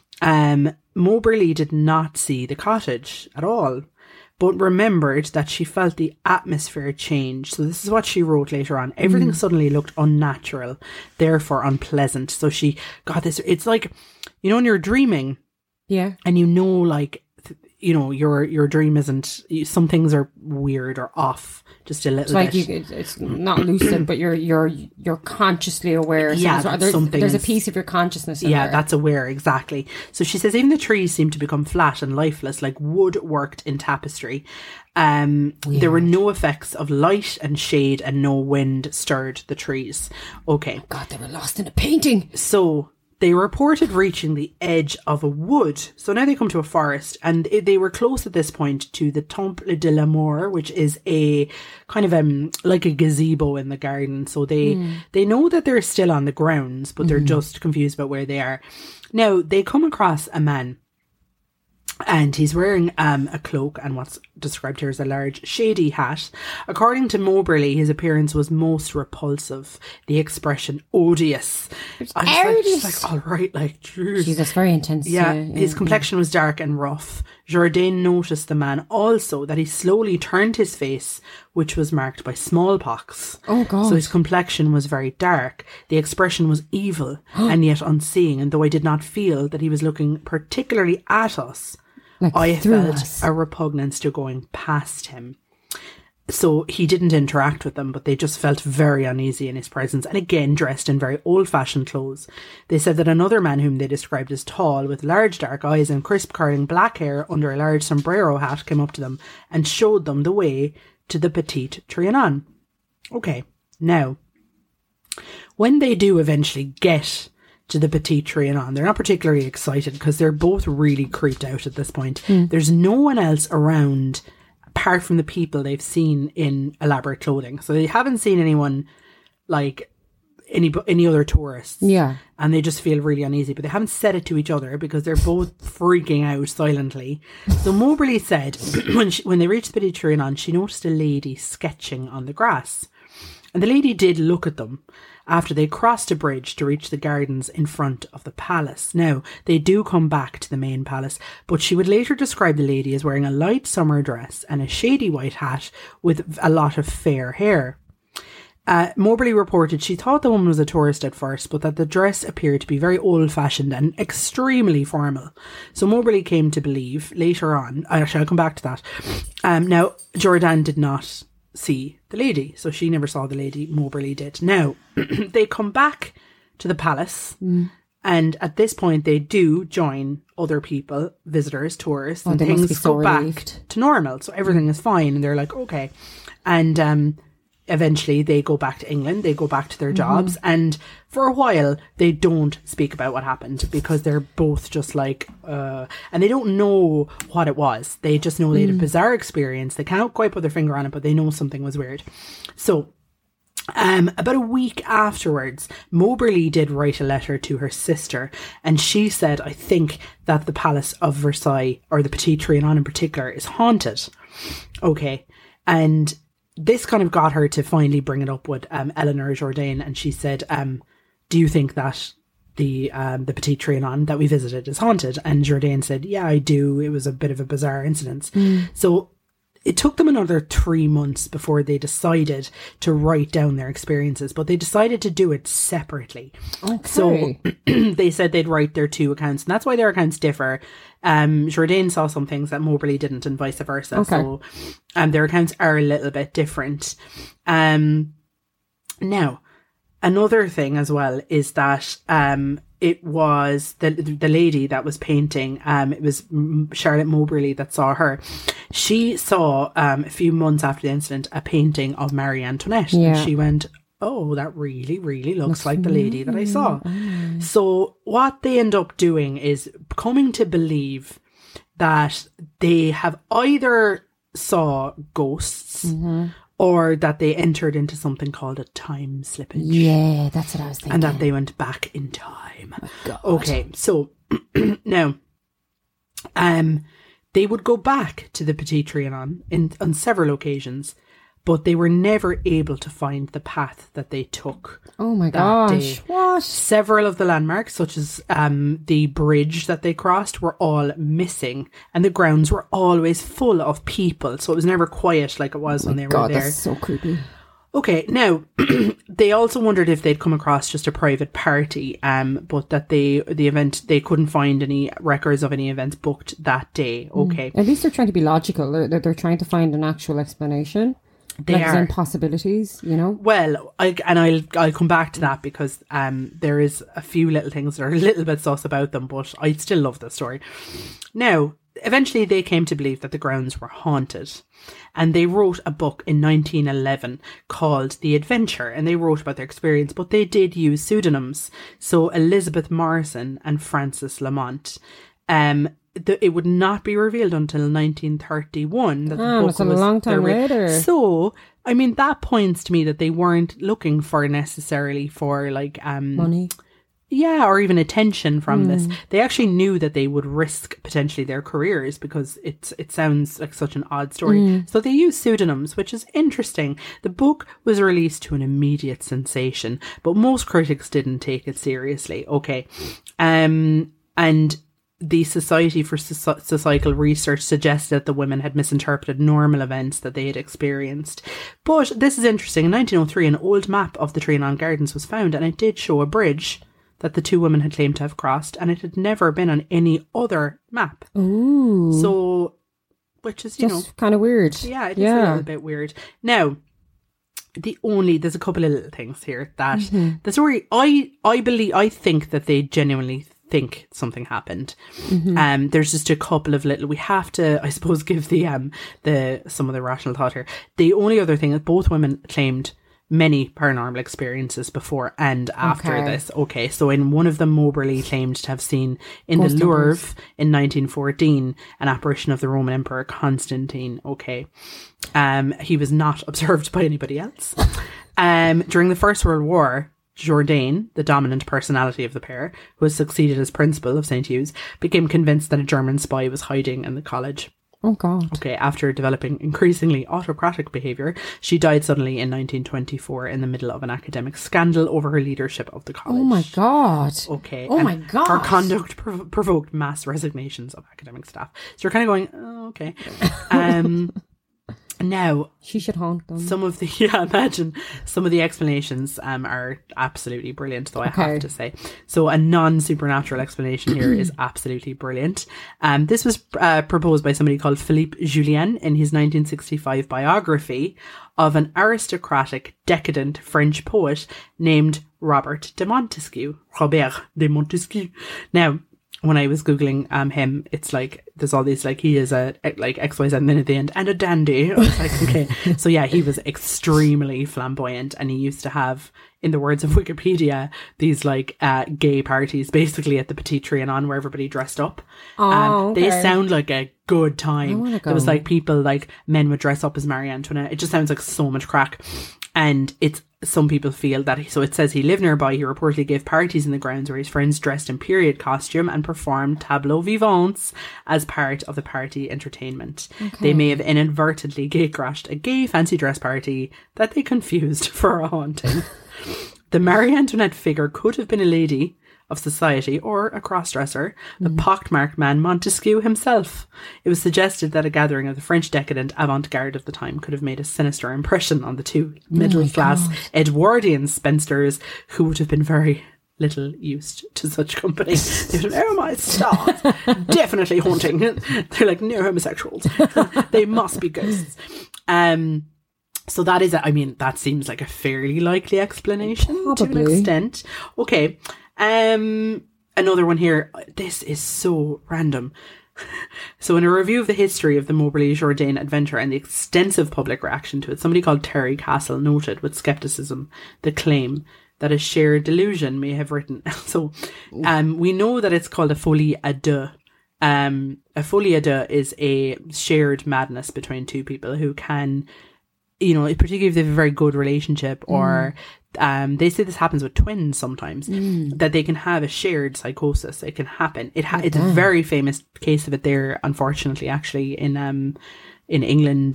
Moberly did not see the cottage at all, but remembered that she felt the atmosphere change. So this is what she wrote later on. Everything suddenly looked unnatural, therefore unpleasant. So she got this, it's like, you know, when you're dreaming, and you know, like, you know, your dream isn't, some things are weird or off just a little bit. It's not lucid, but you're consciously aware. There's a piece of your consciousness in there. That's aware, exactly. So she says even the trees seemed to become flat and lifeless, like wood worked in tapestry. There were no effects of light and shade, and no wind stirred the trees. Okay. God, they were lost in a painting. So they reported reaching the edge of a wood. So now they come to a forest, and they were close at this point to the Temple de la Mort, which is a kind of like a gazebo in the garden. So they know that they're still on the grounds, but they're just confused about where they are. Now they come across a man, and he's wearing a cloak and what's described here as a large shady hat. According to Moberly, his appearance was most repulsive. The expression odious. Just like, all right, like, Jesus, very intense. His complexion was dark and rough. Jourdain noticed the man also that he slowly turned his face, which was marked by smallpox. Oh God. So his complexion was very dark. The expression was evil and yet unseeing. And though I did not feel that he was looking particularly at us, like I felt a repugnance to going past him. So he didn't interact with them, but they just felt very uneasy in his presence, and again dressed in very old-fashioned clothes. They said that another man, whom they described as tall, with large dark eyes and crisp curling black hair under a large sombrero hat, came up to them and showed them the way to the Petit Trianon. Okay, now, when they do eventually get to the Petit Trianon, they're not particularly excited because they're both really creeped out at this point. There's no one else around apart from the people they've seen in elaborate clothing. So they haven't seen anyone like any other tourists. Yeah. And they just feel really uneasy, but they haven't said it to each other because they're both freaking out silently. So Moberly said when they reached the Petit Trianon, she noticed a lady sketching on the grass. And the lady did look at them after they crossed a bridge to reach the gardens in front of the palace. Now, they do come back to the main palace, but she would later describe the lady as wearing a light summer dress and a shady white hat with a lot of fair hair. Moberly reported she thought the woman was a tourist at first, but that the dress appeared to be very old-fashioned and extremely formal. So Moberly came to believe later on, actually I'll come back to that. Now, Jourdain did not see the lady, so she never saw the lady. Moberly did. Now, they come back to the palace, and at this point they do join other people, visitors, tourists, and things go back to normal. So everything is fine, and they're like, okay. And eventually they go back to England, they go back to their jobs, and for a while they don't speak about what happened because they're both just like, and they don't know what it was. They just know they had a bizarre experience. They can't quite put their finger on it, but they know something was weird. So about a week afterwards, Moberly did write a letter to her sister, and she said, I think that the Palace of Versailles, or the Petit Trianon in particular, is haunted. Okay. And this kind of got her to finally bring it up with Eleanor Jourdain, and she said, do you think that the Petit Trianon that we visited is haunted? And Jourdain said, yeah, I do. It was a bit of a bizarre incident. So it took them another 3 months before they decided to write down their experiences, but they decided to do it separately. Okay. So they said they'd write their two accounts, and that's why their accounts differ. Jourdain saw some things that Moberly didn't, and vice versa. Okay. So their accounts are a little bit different. Now, another thing as well is that it was the lady that was painting. It was Charlotte Moberly that saw her. She saw a few months after the incident a painting of Marie Antoinette, and she went, oh, that really, really looks like the lady that I saw. So what they end up doing is coming to believe that they have either saw ghosts or that they entered into something called a time slippage. Yeah, that's what I was thinking. And that they went back in time. Oh, God. Okay, so now, they would go back to the Petit Trianon on several occasions, but they were never able to find the path that they took. Oh my gosh. Day. What? Several of the landmarks, such as the bridge that they crossed, were all missing, and the grounds were always full of people, so it was never quiet like it was when they were there. That's so creepy. Okay, now, they also wondered if they'd come across just a private party, but that they couldn't find any records of any events booked that day. Okay. At least they're trying to be logical. They're trying to find an actual explanation. They are possibilities, you know. Well, I'll come back to that because there is a few little things that are a little bit sus about them, but I still love the story. Now, eventually they came to believe that the grounds were haunted, and they wrote a book in 1911 called The Adventure, and they wrote about their experience, but they did use pseudonyms. So Elizabeth Morrison and Frances Lamont. It would not be revealed until 1931 that the book was a long time later. So, I mean, that points to me that they weren't looking for necessarily for like money. Yeah, or even attention from this. They actually knew that they would risk potentially their careers because it sounds like such an odd story. So they used pseudonyms, which is interesting. The book was released to an immediate sensation, but most critics didn't take it seriously. Okay. And the Society for Societal Research suggested that the women had misinterpreted normal events that they had experienced. But this is interesting. In 1903, an old map of the Trianon Gardens was found, and it did show a bridge that the two women had claimed to have crossed, and it had never been on any other map. Ooh. So, which is, just kind of weird. Yeah, it is a little bit weird. Now, there's a couple of little things here that the story, I think that they genuinely think something happened. There's just a couple of little, we have to, I suppose, give the some of the rational thought here. The only other thing that both women claimed many paranormal experiences before and after this. Okay, so in one of them, Moberly claimed to have seen in the Louvre in 1914 an apparition of the Roman Emperor Constantine. Okay, he was not observed by anybody else. During the First World War, Jourdain, the dominant personality of the pair, who was succeeded as principal of St. Hugh's, became convinced that a German spy was hiding in the college. Oh, God. Okay, after developing increasingly autocratic behaviour, she died suddenly in 1924 in the middle of an academic scandal over her leadership of the college. Oh, my God. Okay. Oh, my God. Her conduct provoked mass resignations of academic staff. So you're kind of going, oh, okay. Now, she should haunt them. Some of the explanations are absolutely brilliant, though I have to say. So a non-supernatural explanation here is absolutely brilliant. This was proposed by somebody called Philippe Julien in his 1965 biography of an aristocratic, decadent French poet named Robert de Montesquieu. Now, when I was Googling him, it's like, there's all these, like, he is a, like, XYZ, and then at the end, and a dandy. I was like, okay. So yeah, he was extremely flamboyant, and he used to have, in the words of Wikipedia, these, like, gay parties, basically at the Petit Trianon, where everybody dressed up. Okay. They sound like a good time. I wanna go. There was, like, people, like, men would dress up as Marie Antoinette. It just sounds like so much crack. And some people feel that, so it says he lived nearby. He reportedly gave parties in the grounds where his friends dressed in period costume and performed tableaux vivants as part of the party entertainment. Okay. They may have inadvertently gatecrashed a gay fancy dress party that they confused for a haunting. The Marie Antoinette figure could have been a lady of society or a crossdresser, the pockmarked man Montesquieu himself. It was suggested that a gathering of the French decadent avant-garde of the time could have made a sinister impression on the two middle-class Edwardian spinsters who would have been very little used to such company. They would have, oh my stars, definitely haunting. They're like, no homosexuals. They must be ghosts. So that is, that seems like a fairly likely explanation to an extent. Okay. Another one here. This is so random. So in a review of the history of the Moberly Jourdain adventure and the extensive public reaction to it, somebody called Terry Castle noted with skepticism the claim that a shared delusion may have written. So we know that it's called a folie à deux. A folie à deux is a shared madness between two people who can, particularly if they have a very good relationship, or they say this happens with twins sometimes, that they can have a shared psychosis. It can happen. It's a very famous case of it there, unfortunately, actually, in England,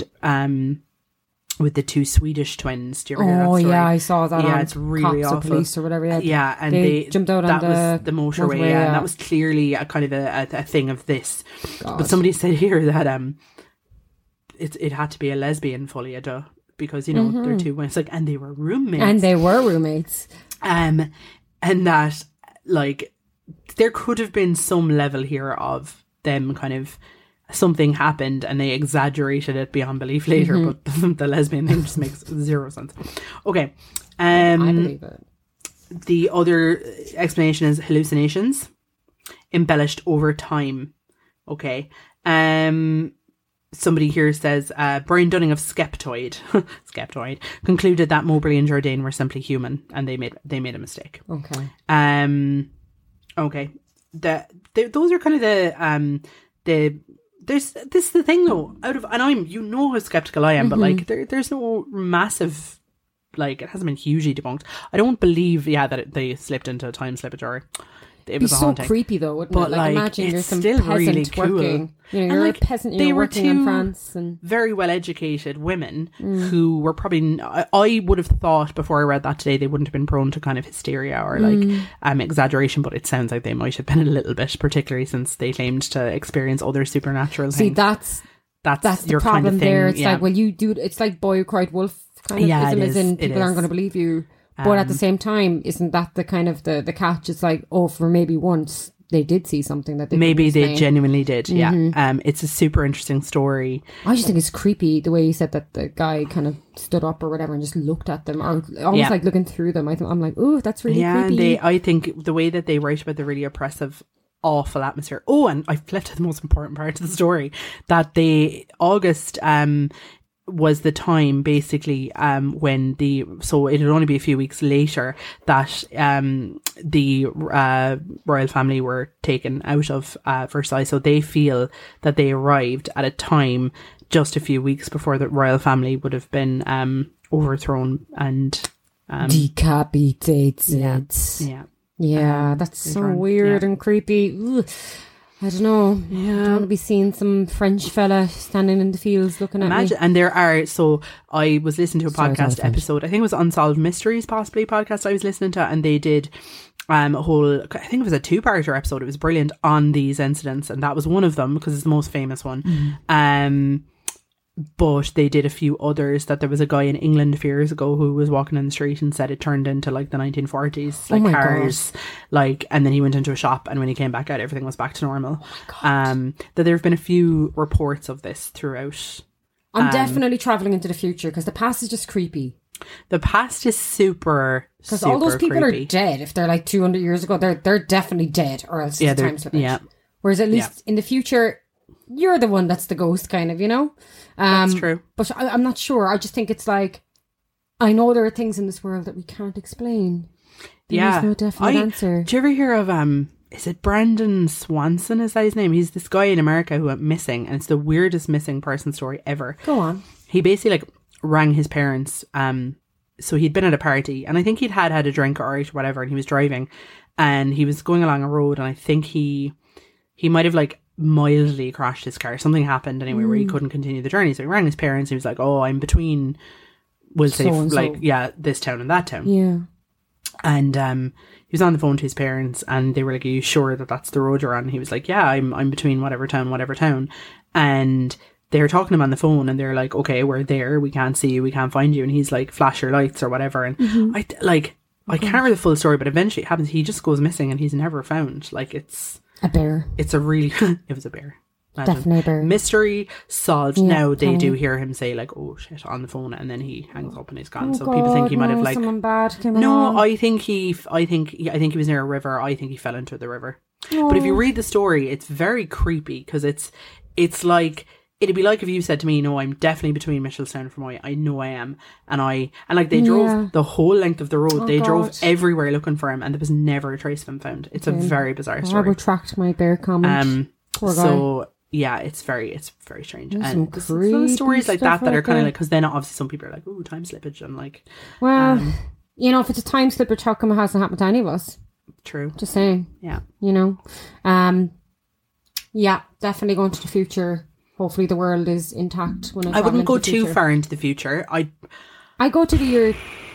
with the two Swedish twins. Do you ever hear that story? Oh, yeah, I saw that. Yeah, it's really Cops awful. Or police or whatever. Yeah, and they jumped out that on was the motorway, and that was clearly a kind of a thing of this. God. But somebody said here that it had to be a lesbian folie à deux, because they're two women. It's like, and they were roommates. And that, like, there could have been some level here of them kind of, something happened and they exaggerated it beyond belief later, but the lesbian thing just makes zero sense. Okay. I believe it. The other explanation is hallucinations embellished over time. Okay. Somebody here says Brian Dunning of Skeptoid concluded that Moberly and Jourdain were simply human, and they made a mistake. Okay. Okay. Those are kind of the this is the thing though. And I'm how skeptical I am, but like there's no massive, like, it hasn't been hugely debunked. I don't believe that they slipped into a time slippage or it was a haunting. So creepy though, wouldn't but it? Like, imagine you're some still peasant really cool. working. You're a peasant. You're working in France, and very well educated women who were probably. I would have thought before I read that today they wouldn't have been prone to kind of hysteria or like exaggeration, but it sounds like they might have been a little bit, particularly since they claimed to experience other supernatural things. See, that's the your problem kind of thing. there. It's like, well, you do. It's like Boy Who Cried Wolf kind of ism, as in people aren't going to believe you. But at the same time, isn't that the kind of the catch? It's like, for maybe once they did see something that they genuinely did. Yeah. It's a super interesting story. I just think it's creepy the way you said that the guy kind of stood up or whatever and just looked at them, or almost like looking through them. I'm like, oh, that's really creepy. I think the way that they write about the really oppressive, awful atmosphere. Oh, and I've left the most important part of the story, that August was the time basically when so it'd only be a few weeks later that the royal family were taken out of Versailles. So they feel that they arrived at a time just a few weeks before the royal family would have been overthrown and decapitated. Yeah, that's so weird and creepy. Ugh. I don't know. Yeah. I don't want to be seeing some French fella standing in the fields looking at me. And there are, so I was listening to a Sorry, podcast episode, I think it was Unsolved Mysteries, possibly podcast I was listening to, and they did a whole, I think it was a 2-parter episode. It was brilliant on these incidents, and that was one of them because it's the most famous one. But they did a few others, that there was a guy in England a few years ago who was walking in the street and said it turned into like the 1940s, like cars, like, and then he went into a shop, and when he came back out, everything was back to normal. That there have been a few reports of this throughout. I'm definitely travelling into the future because the past is just creepy. The past is super, because all those people creepy. are dead. If they're like 200 years ago, they're definitely dead, or else it's a time slip. Yeah. Whereas at least in the future, you're the one that's the ghost, kind of, you know? That's true. But I'm not sure. I just think it's like, I know there are things in this world that we can't explain. There's no definite answer. Do you ever hear of, is it Brandon Swanson? Is that his name? He's this guy in America who went missing, and it's the weirdest missing person story ever. Go on. He basically like rang his parents. So he'd been at a party, and I think he'd had a drink or whatever, and he was driving, and he was going along a road, and I think he might have like mildly crashed his car. Something happened anyway where he couldn't continue the journey. So he rang his parents. He was like, "Oh, I'm between, we'll say like this town and that town." Yeah. And he was on the phone to his parents, and they were like, "Are you sure that that's the road you're on?" And he was like, "Yeah, I'm between whatever town." And they're talking to him on the phone, and they're like, "Okay, we're there. We can't see you. We can't find you." And he's like, "Flash your lights or whatever." And I can't remember the full story, but eventually it happens. He just goes missing, and he's never found. Like, it's a bear. It's a really it was a bear. Imagine. Definitely a bear. Mystery solved. Yeah, now they do hear him say like, "Oh shit," on the phone, and then he hangs up and he's gone. So people think he might have like someone bad came no. along. I think he was near a river. I think he fell into the river. But if you read the story, it's very creepy because it's like, it'd be like if you said to me, "No, I'm definitely between Mitchelstown and Fermoy. I know I am." And like they drove the whole length of the road. They drove everywhere looking for him, and there was never a trace of him found. It's a very bizarre story. I retract my bear comment. Poor guy. So yeah, it's very strange. There's and some stories like that stuff are kind of there. like, because then obviously some people are like, "Oh, time slippage," and like, well, you know, if it's a time slipper, how come it hasn't happened to any of us? true. Just saying. Yeah. You know, yeah, definitely going to the future. Hopefully the world is intact when I wouldn't go too far into the future. I go to the year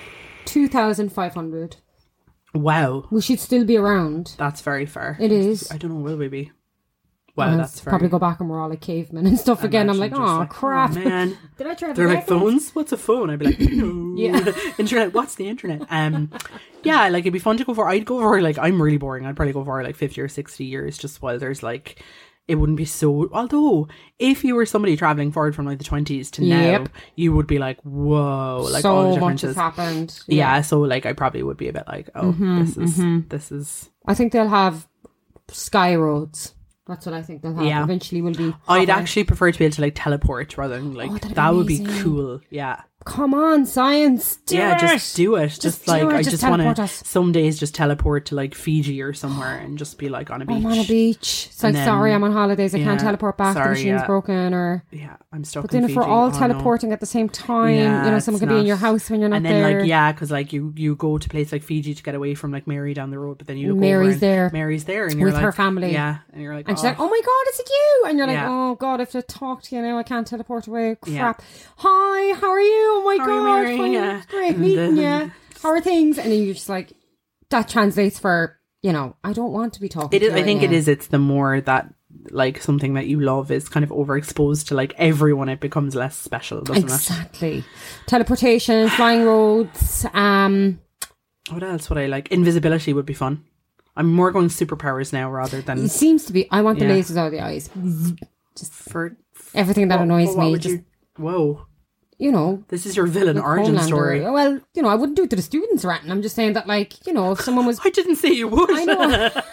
2500. Wow. We should still be around. That's very far. It is. I don't know, will we be? Wow, that's very... Probably go back and we're all like cavemen and stuff again. I'm like, oh, crap. Oh, man. Did I try? They're like, phones? What's a phone? I'd be like, no. Yeah. Internet, what's the internet? Yeah, like it'd be fun to go for. I'd go for like, I'm really boring. I'd probably go for like 50 or 60 years just while there's like, it wouldn't be so, although if you were somebody travelling forward from like the 20s to now, you would be like, whoa, like so all the much differences. has happened. Yeah, so like I probably would be a bit like, oh, this is. I think they'll have sky roads. That's what I think they'll have. Yeah. Eventually will be. I'd actually prefer to be able to like teleport rather than like, that would be amazing. cool. Yeah. Come on, science. Just do it. Just like, I just want teleport to us. some days just teleport to like Fiji or somewhere and just be like on a beach. I'm on a beach. It's like, And then- sorry, I'm on holidays. I can't teleport back. The sorry, machine's broken. Or Yeah, I'm stuck but in then if Fiji. we're all Oh, no. teleporting at the same time, Yeah, you know, someone it's could be in not- your house when you're not and then there. like, yeah, because like you go to a place like Fiji to get away from like Mary down the road, but then you look Mary's over and there. Mary's there and you're With like, her family. Yeah, and you're like, And she's like, oh my God, is it you? And you're like, Yeah. oh God, I have to talk to you now. I can't teleport away. Yeah. Crap. Hi, how are you? Oh my How are you, God. Mary? Fine. Yeah. Great And meeting then- you. How are things? And then you're just like, that translates for, you know, I don't want to be talking It to is. you I right think now. it is. It's the more that like something that you love is kind of overexposed to like everyone, it becomes less special, doesn't it? Exactly. Teleportation, flying roads. What else would I like? Invisibility would be fun. I'm more going superpowers now rather than It seems to be, I want the Yeah. lasers out of the eyes. for Everything that annoys what me. would Just, Whoa, you know, this is your villain origin Homelander. story. Well, you know, I wouldn't do it to the students, Ratton. I'm just saying that, like, you know, if someone was... I didn't say you would. I know.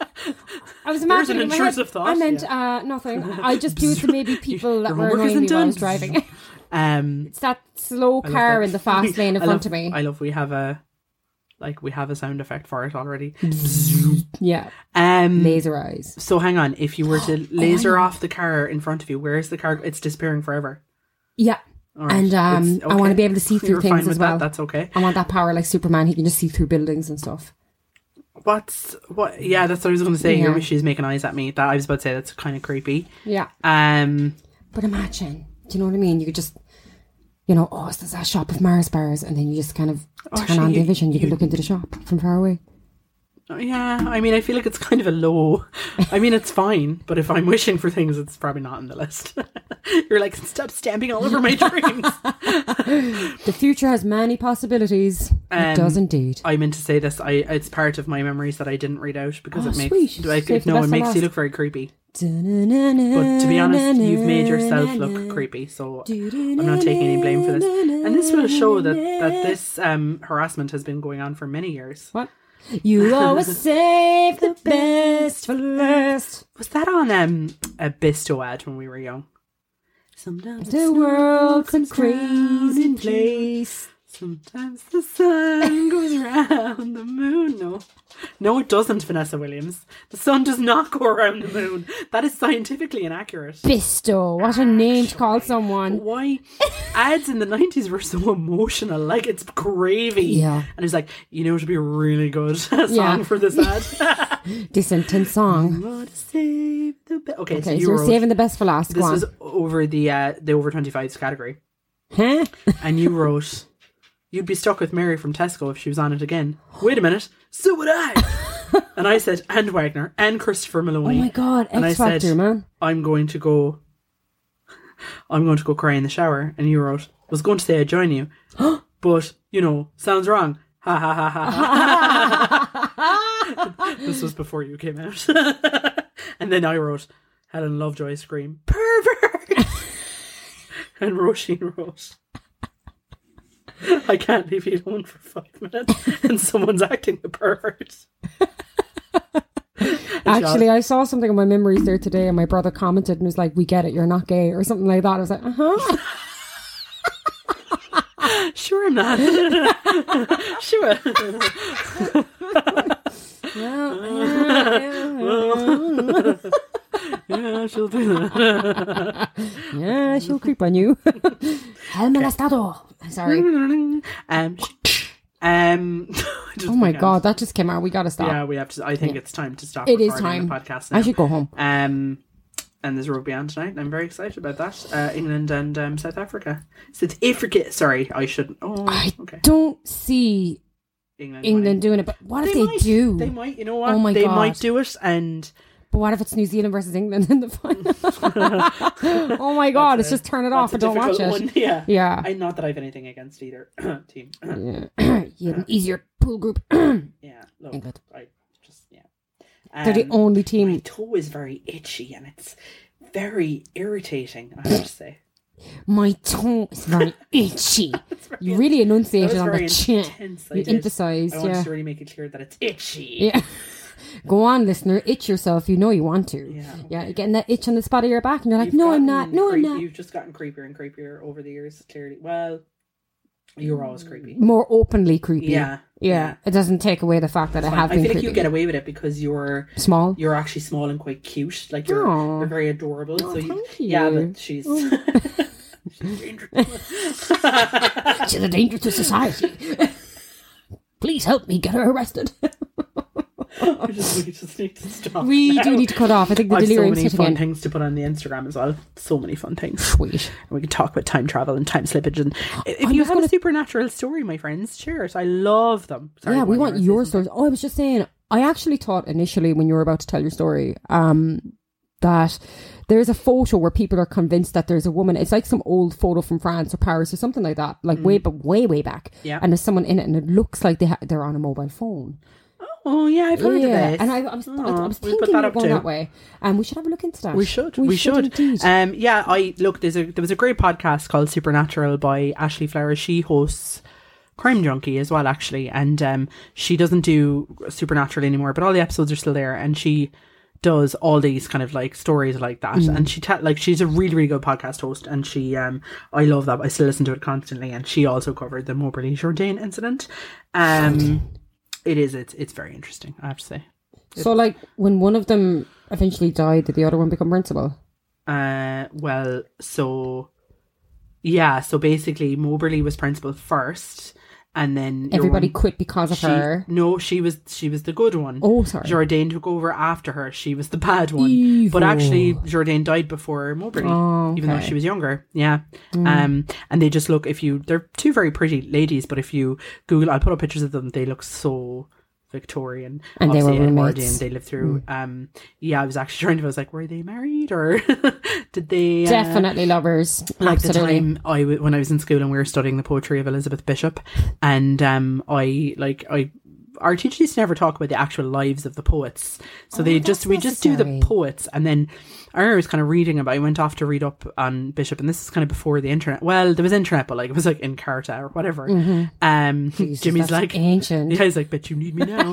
I was There's imagining an in my head. intrusive thought, I meant yeah. Nothing. I just do it to maybe people that Your were homework annoying me isn't while I done. was driving. It's that slow I love car that. in the fast lane in front of me. I love we have a sound effect for it already. Yeah. Um, Laser eyes. so hang on, if you were to laser off the car in front of you, where is the car? It's disappearing forever. Yeah. All right. And It's I want to okay. be able to see through You're fine things with as well. That's okay. I want that power like Superman. He can just see through buildings and stuff. What? Yeah, that's what I was going to say. Yeah. Here, she's making eyes at me. That I was about to say that's kind of creepy. Yeah. But imagine, do you know what I mean? You could just, oh, there's that shop of Mars bars, and then you just kind of turn on the vision. You can look into the shop from far away. Yeah, I mean, I feel like it's kind of a low. I mean, it's fine, but if I'm wishing for things, it's probably not on the list. You're like, stop stamping all over my dreams. The future has many possibilities. It does indeed. I meant to say this. It's part of my memories that I didn't read out because it makes sweet. it makes you look very creepy. But to be honest, you've made yourself look creepy, so I'm not taking any blame for this. And this will show that this harassment has been going on for many years. What? You always save the best for last. Was that on a Bisto ad when we were young? Sometimes The world's a crazy place. Sometimes the sun goes around the moon. No, it doesn't, Vanessa Williams. The sun does not go around the moon. That is scientifically inaccurate. Bisto, what a name to call someone. Why? Ads in the 90s were so emotional. Like, it's gravy. Yeah. And it's like, it would be a really good song for this ad. This intense song. Want to save the best. Okay, so you're saving the best for last. This was over the over 25s category. Huh? And you wrote... You'd be stuck with Mary from Tesco if she was on it again. Wait a minute, so would I. And I said, and Wagner, and Christopher Maloney. Oh my God, X Factor, man. I'm going to go cry in the shower. And you wrote, was going to say I'd join you. But, sounds wrong. Ha ha ha ha. This was before you came out. And then I wrote, Helen Lovejoy scream, pervert. And Roisin wrote, I can't leave you alone for 5 minutes and someone's acting the pervert. Actually, I saw something in my memories there today and my brother commented and was like, we get it, you're not gay or something like that. I was like, Sure I'm not. Sure. Yeah, she'll do that. Yeah, she'll creep on you. El molestado. Sorry. Oh my God, that just came out. We gotta stop. Yeah, we have to. I think it's time to stop. It is time. The podcast now. I should go home. And there's rugby on tonight. I'm very excited about that. England and South Africa. South Africa. Sorry, I shouldn't. Oh, I okay. don't see England doing it. But what if they do? They might. You know what? Oh my God. They might do it. But what if it's New Zealand versus England in the final? Oh my God, let's just turn it off and don't watch it. One. Yeah. Yeah. Not that I have anything against either team. You have an easier pool group. Yeah. Look, England. I just, yeah. They're the only team. My toe is very itchy and it's very irritating, I have to say. My toe is very itchy. You really enunciated on the chin. You emphasised, I wanted to really make it clear that it's itchy. Yeah. Go on, listener. Itch yourself. You know you want to. Yeah. Yeah. You're getting that itch on the spot of your back, and you're like, "No, I'm not. No, I'm not." You've just gotten creepier and creepier over the years. Clearly, well, you were always creepy. More openly creepy. Yeah. Yeah. It doesn't take away the fact that I have been. I feel creepy. like you get away with it because you're small. You're actually small and quite cute. Like you're very adorable. Oh, so thank you. Yeah, but she's. She's dangerous. She's a danger to society. Please help me get her arrested. we just need to stop. We do need to cut off. I think the delirium's so many fun again. things to put on the Instagram as well. So many fun things. Sweet. And we can talk about time travel and time slippage. And if you have a supernatural story, my friends, share it. I love them. Sorry, yeah, we want your stories. Oh, I was just saying, I actually thought initially when you were about to tell your story, that there's a photo where people are convinced that there's a woman. It's like some old photo from France or Paris or something like that, like way back. Yeah. And there's someone in it, and it looks like they're on a mobile phone. Oh yeah, I've heard of this. And I was thinking of going that way. And we should have a look into that. We should. Indeed. There was a great podcast called Supernatural by Ashley Flowers. She hosts Crime Junkie as well, actually, and she doesn't do Supernatural anymore, but all the episodes are still there, and she does all these kind of like stories like that, and she's a really, really good podcast host, and she I love that. I still listen to it constantly, and she also covered the Moberly Jourdain incident. It's very interesting, I have to say. So like when one of them eventually died, did the other one become principal? So basically Moberly was principal first, and then Everybody quit because of her. No, she was the good one. Oh, sorry. Jourdain took over after her. She was the bad one. Evil. But actually, Jourdain died before Mowbray, even though she was younger. Yeah. And they just look, they're two very pretty ladies, but if you Google, I'll put up pictures of them, they look so Victorian. And they were roommates. Edwardian, they lived through. I was actually trying to, I was like, were they married or did they? Definitely lovers. Like Absolutely. the time when I was in school and we were studying the poetry of Elizabeth Bishop, and our teacher used to never talk about the actual lives of the poets. So we just do the poets. And then I remember I was kind of reading about, I went off to read up on Bishop, and this is kind of before the internet. Well, there was internet, but like it was like in Carta or whatever. Jesus, Jimmy's like ancient. Yeah, he's like, bet you need me now.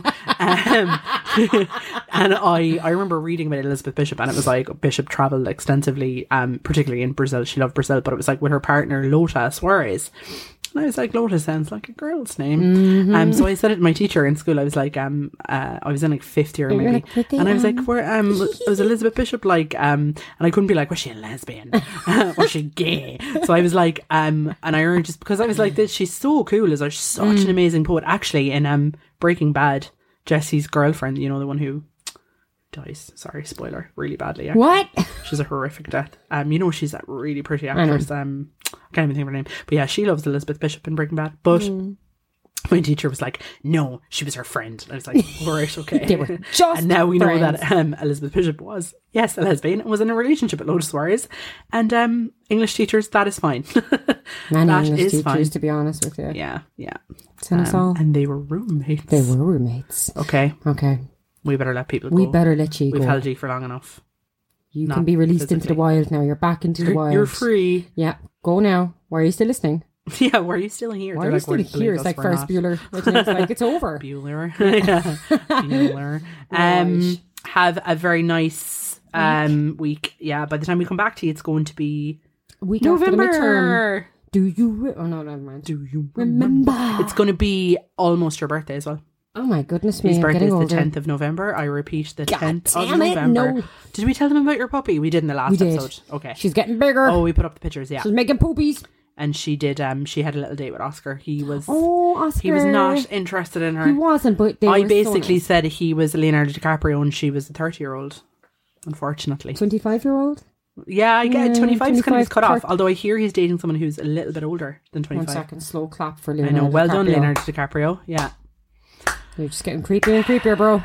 And I remember reading about Elizabeth Bishop, and it was like Bishop travelled extensively, particularly in Brazil. She loved Brazil, but it was like with her partner Lota Suarez. And I was like, Lotus sounds like a girl's name. So I said it to my teacher in school. I was like, I was in like fifth year maybe. And I was like, was Elizabeth Bishop like, and I couldn't be like, was she a lesbian? Was she gay? So I was like, and I earned just because I was like this, she's so cool, is such an amazing poet. Actually, in Breaking Bad, Jesse's girlfriend, you know, the one who dies. Sorry, spoiler, really badly. Actually. What? She's a horrific death. You know, she's that really pretty actress. I can't even think of her name. But yeah, she loves Elizabeth Bishop in Breaking Bad. But my teacher was like, no, she was her friend. And I was like, all right, okay. They were just And now we friends. know that Elizabeth Bishop was, yes, a lesbian, and was in a relationship with Lotus Suarez. And English teachers, that is fine. Many That English is teachers, fine. to be honest with you. Yeah, yeah. Send us all. And they were roommates. They were roommates. Okay, Okay. we better let people go. We better let you We've go. held you for long enough. You Not can be released into the physically. wild now. You're back into the wild. You're free. Yeah. Go now. Why are you still listening? Yeah, why are you still here? Why They're are you like, still "We're here? believe It's us, like we're Ferris not." Bueller. It's like, it's over. Bueller. Bueller. Right. Have a very nice week. Yeah, by the time we come back to you, it's going to be Week after the midterm. November. Do you... Oh, no, never mind. Do you Remember. It's going to be almost your birthday as well. Oh, my goodness me. His I'm birthday getting is older. the 10th of November. I repeat, the 10th of damn it, November. no. Did we tell them about your puppy? We did in the last We did. episode. Okay. She's getting bigger. Oh, we put up the pictures, yeah. She's making poopies. And she did, she had a little date with Oscar. He was Oscar. he was not interested in her. He wasn't, but they I were basically so said he was Leonardo DiCaprio and she was a 30-year-old, unfortunately. nice. 25-year-old? Yeah, I get it. 25 is kind of his 25, cutoff. Although I hear he's dating someone who's a little bit older than 25. 1 second. Slow clap for I Leonardo know. Well done, DiCaprio. Leonardo DiCaprio. Yeah. You're just getting creepier and creepier, bro.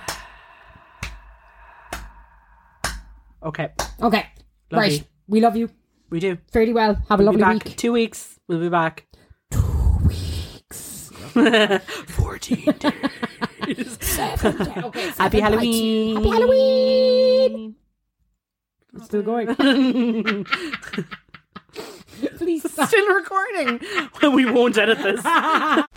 Okay. Okay. Love right. you. We love you We do. fairly well. Have a We'll be lovely back. week. 2 weeks. We'll be back. 2 weeks. 14 days. 7 days. Okay, Happy 7 Halloween. Happy Halloween. It's still going. Please stop. Still recording. We won't edit this.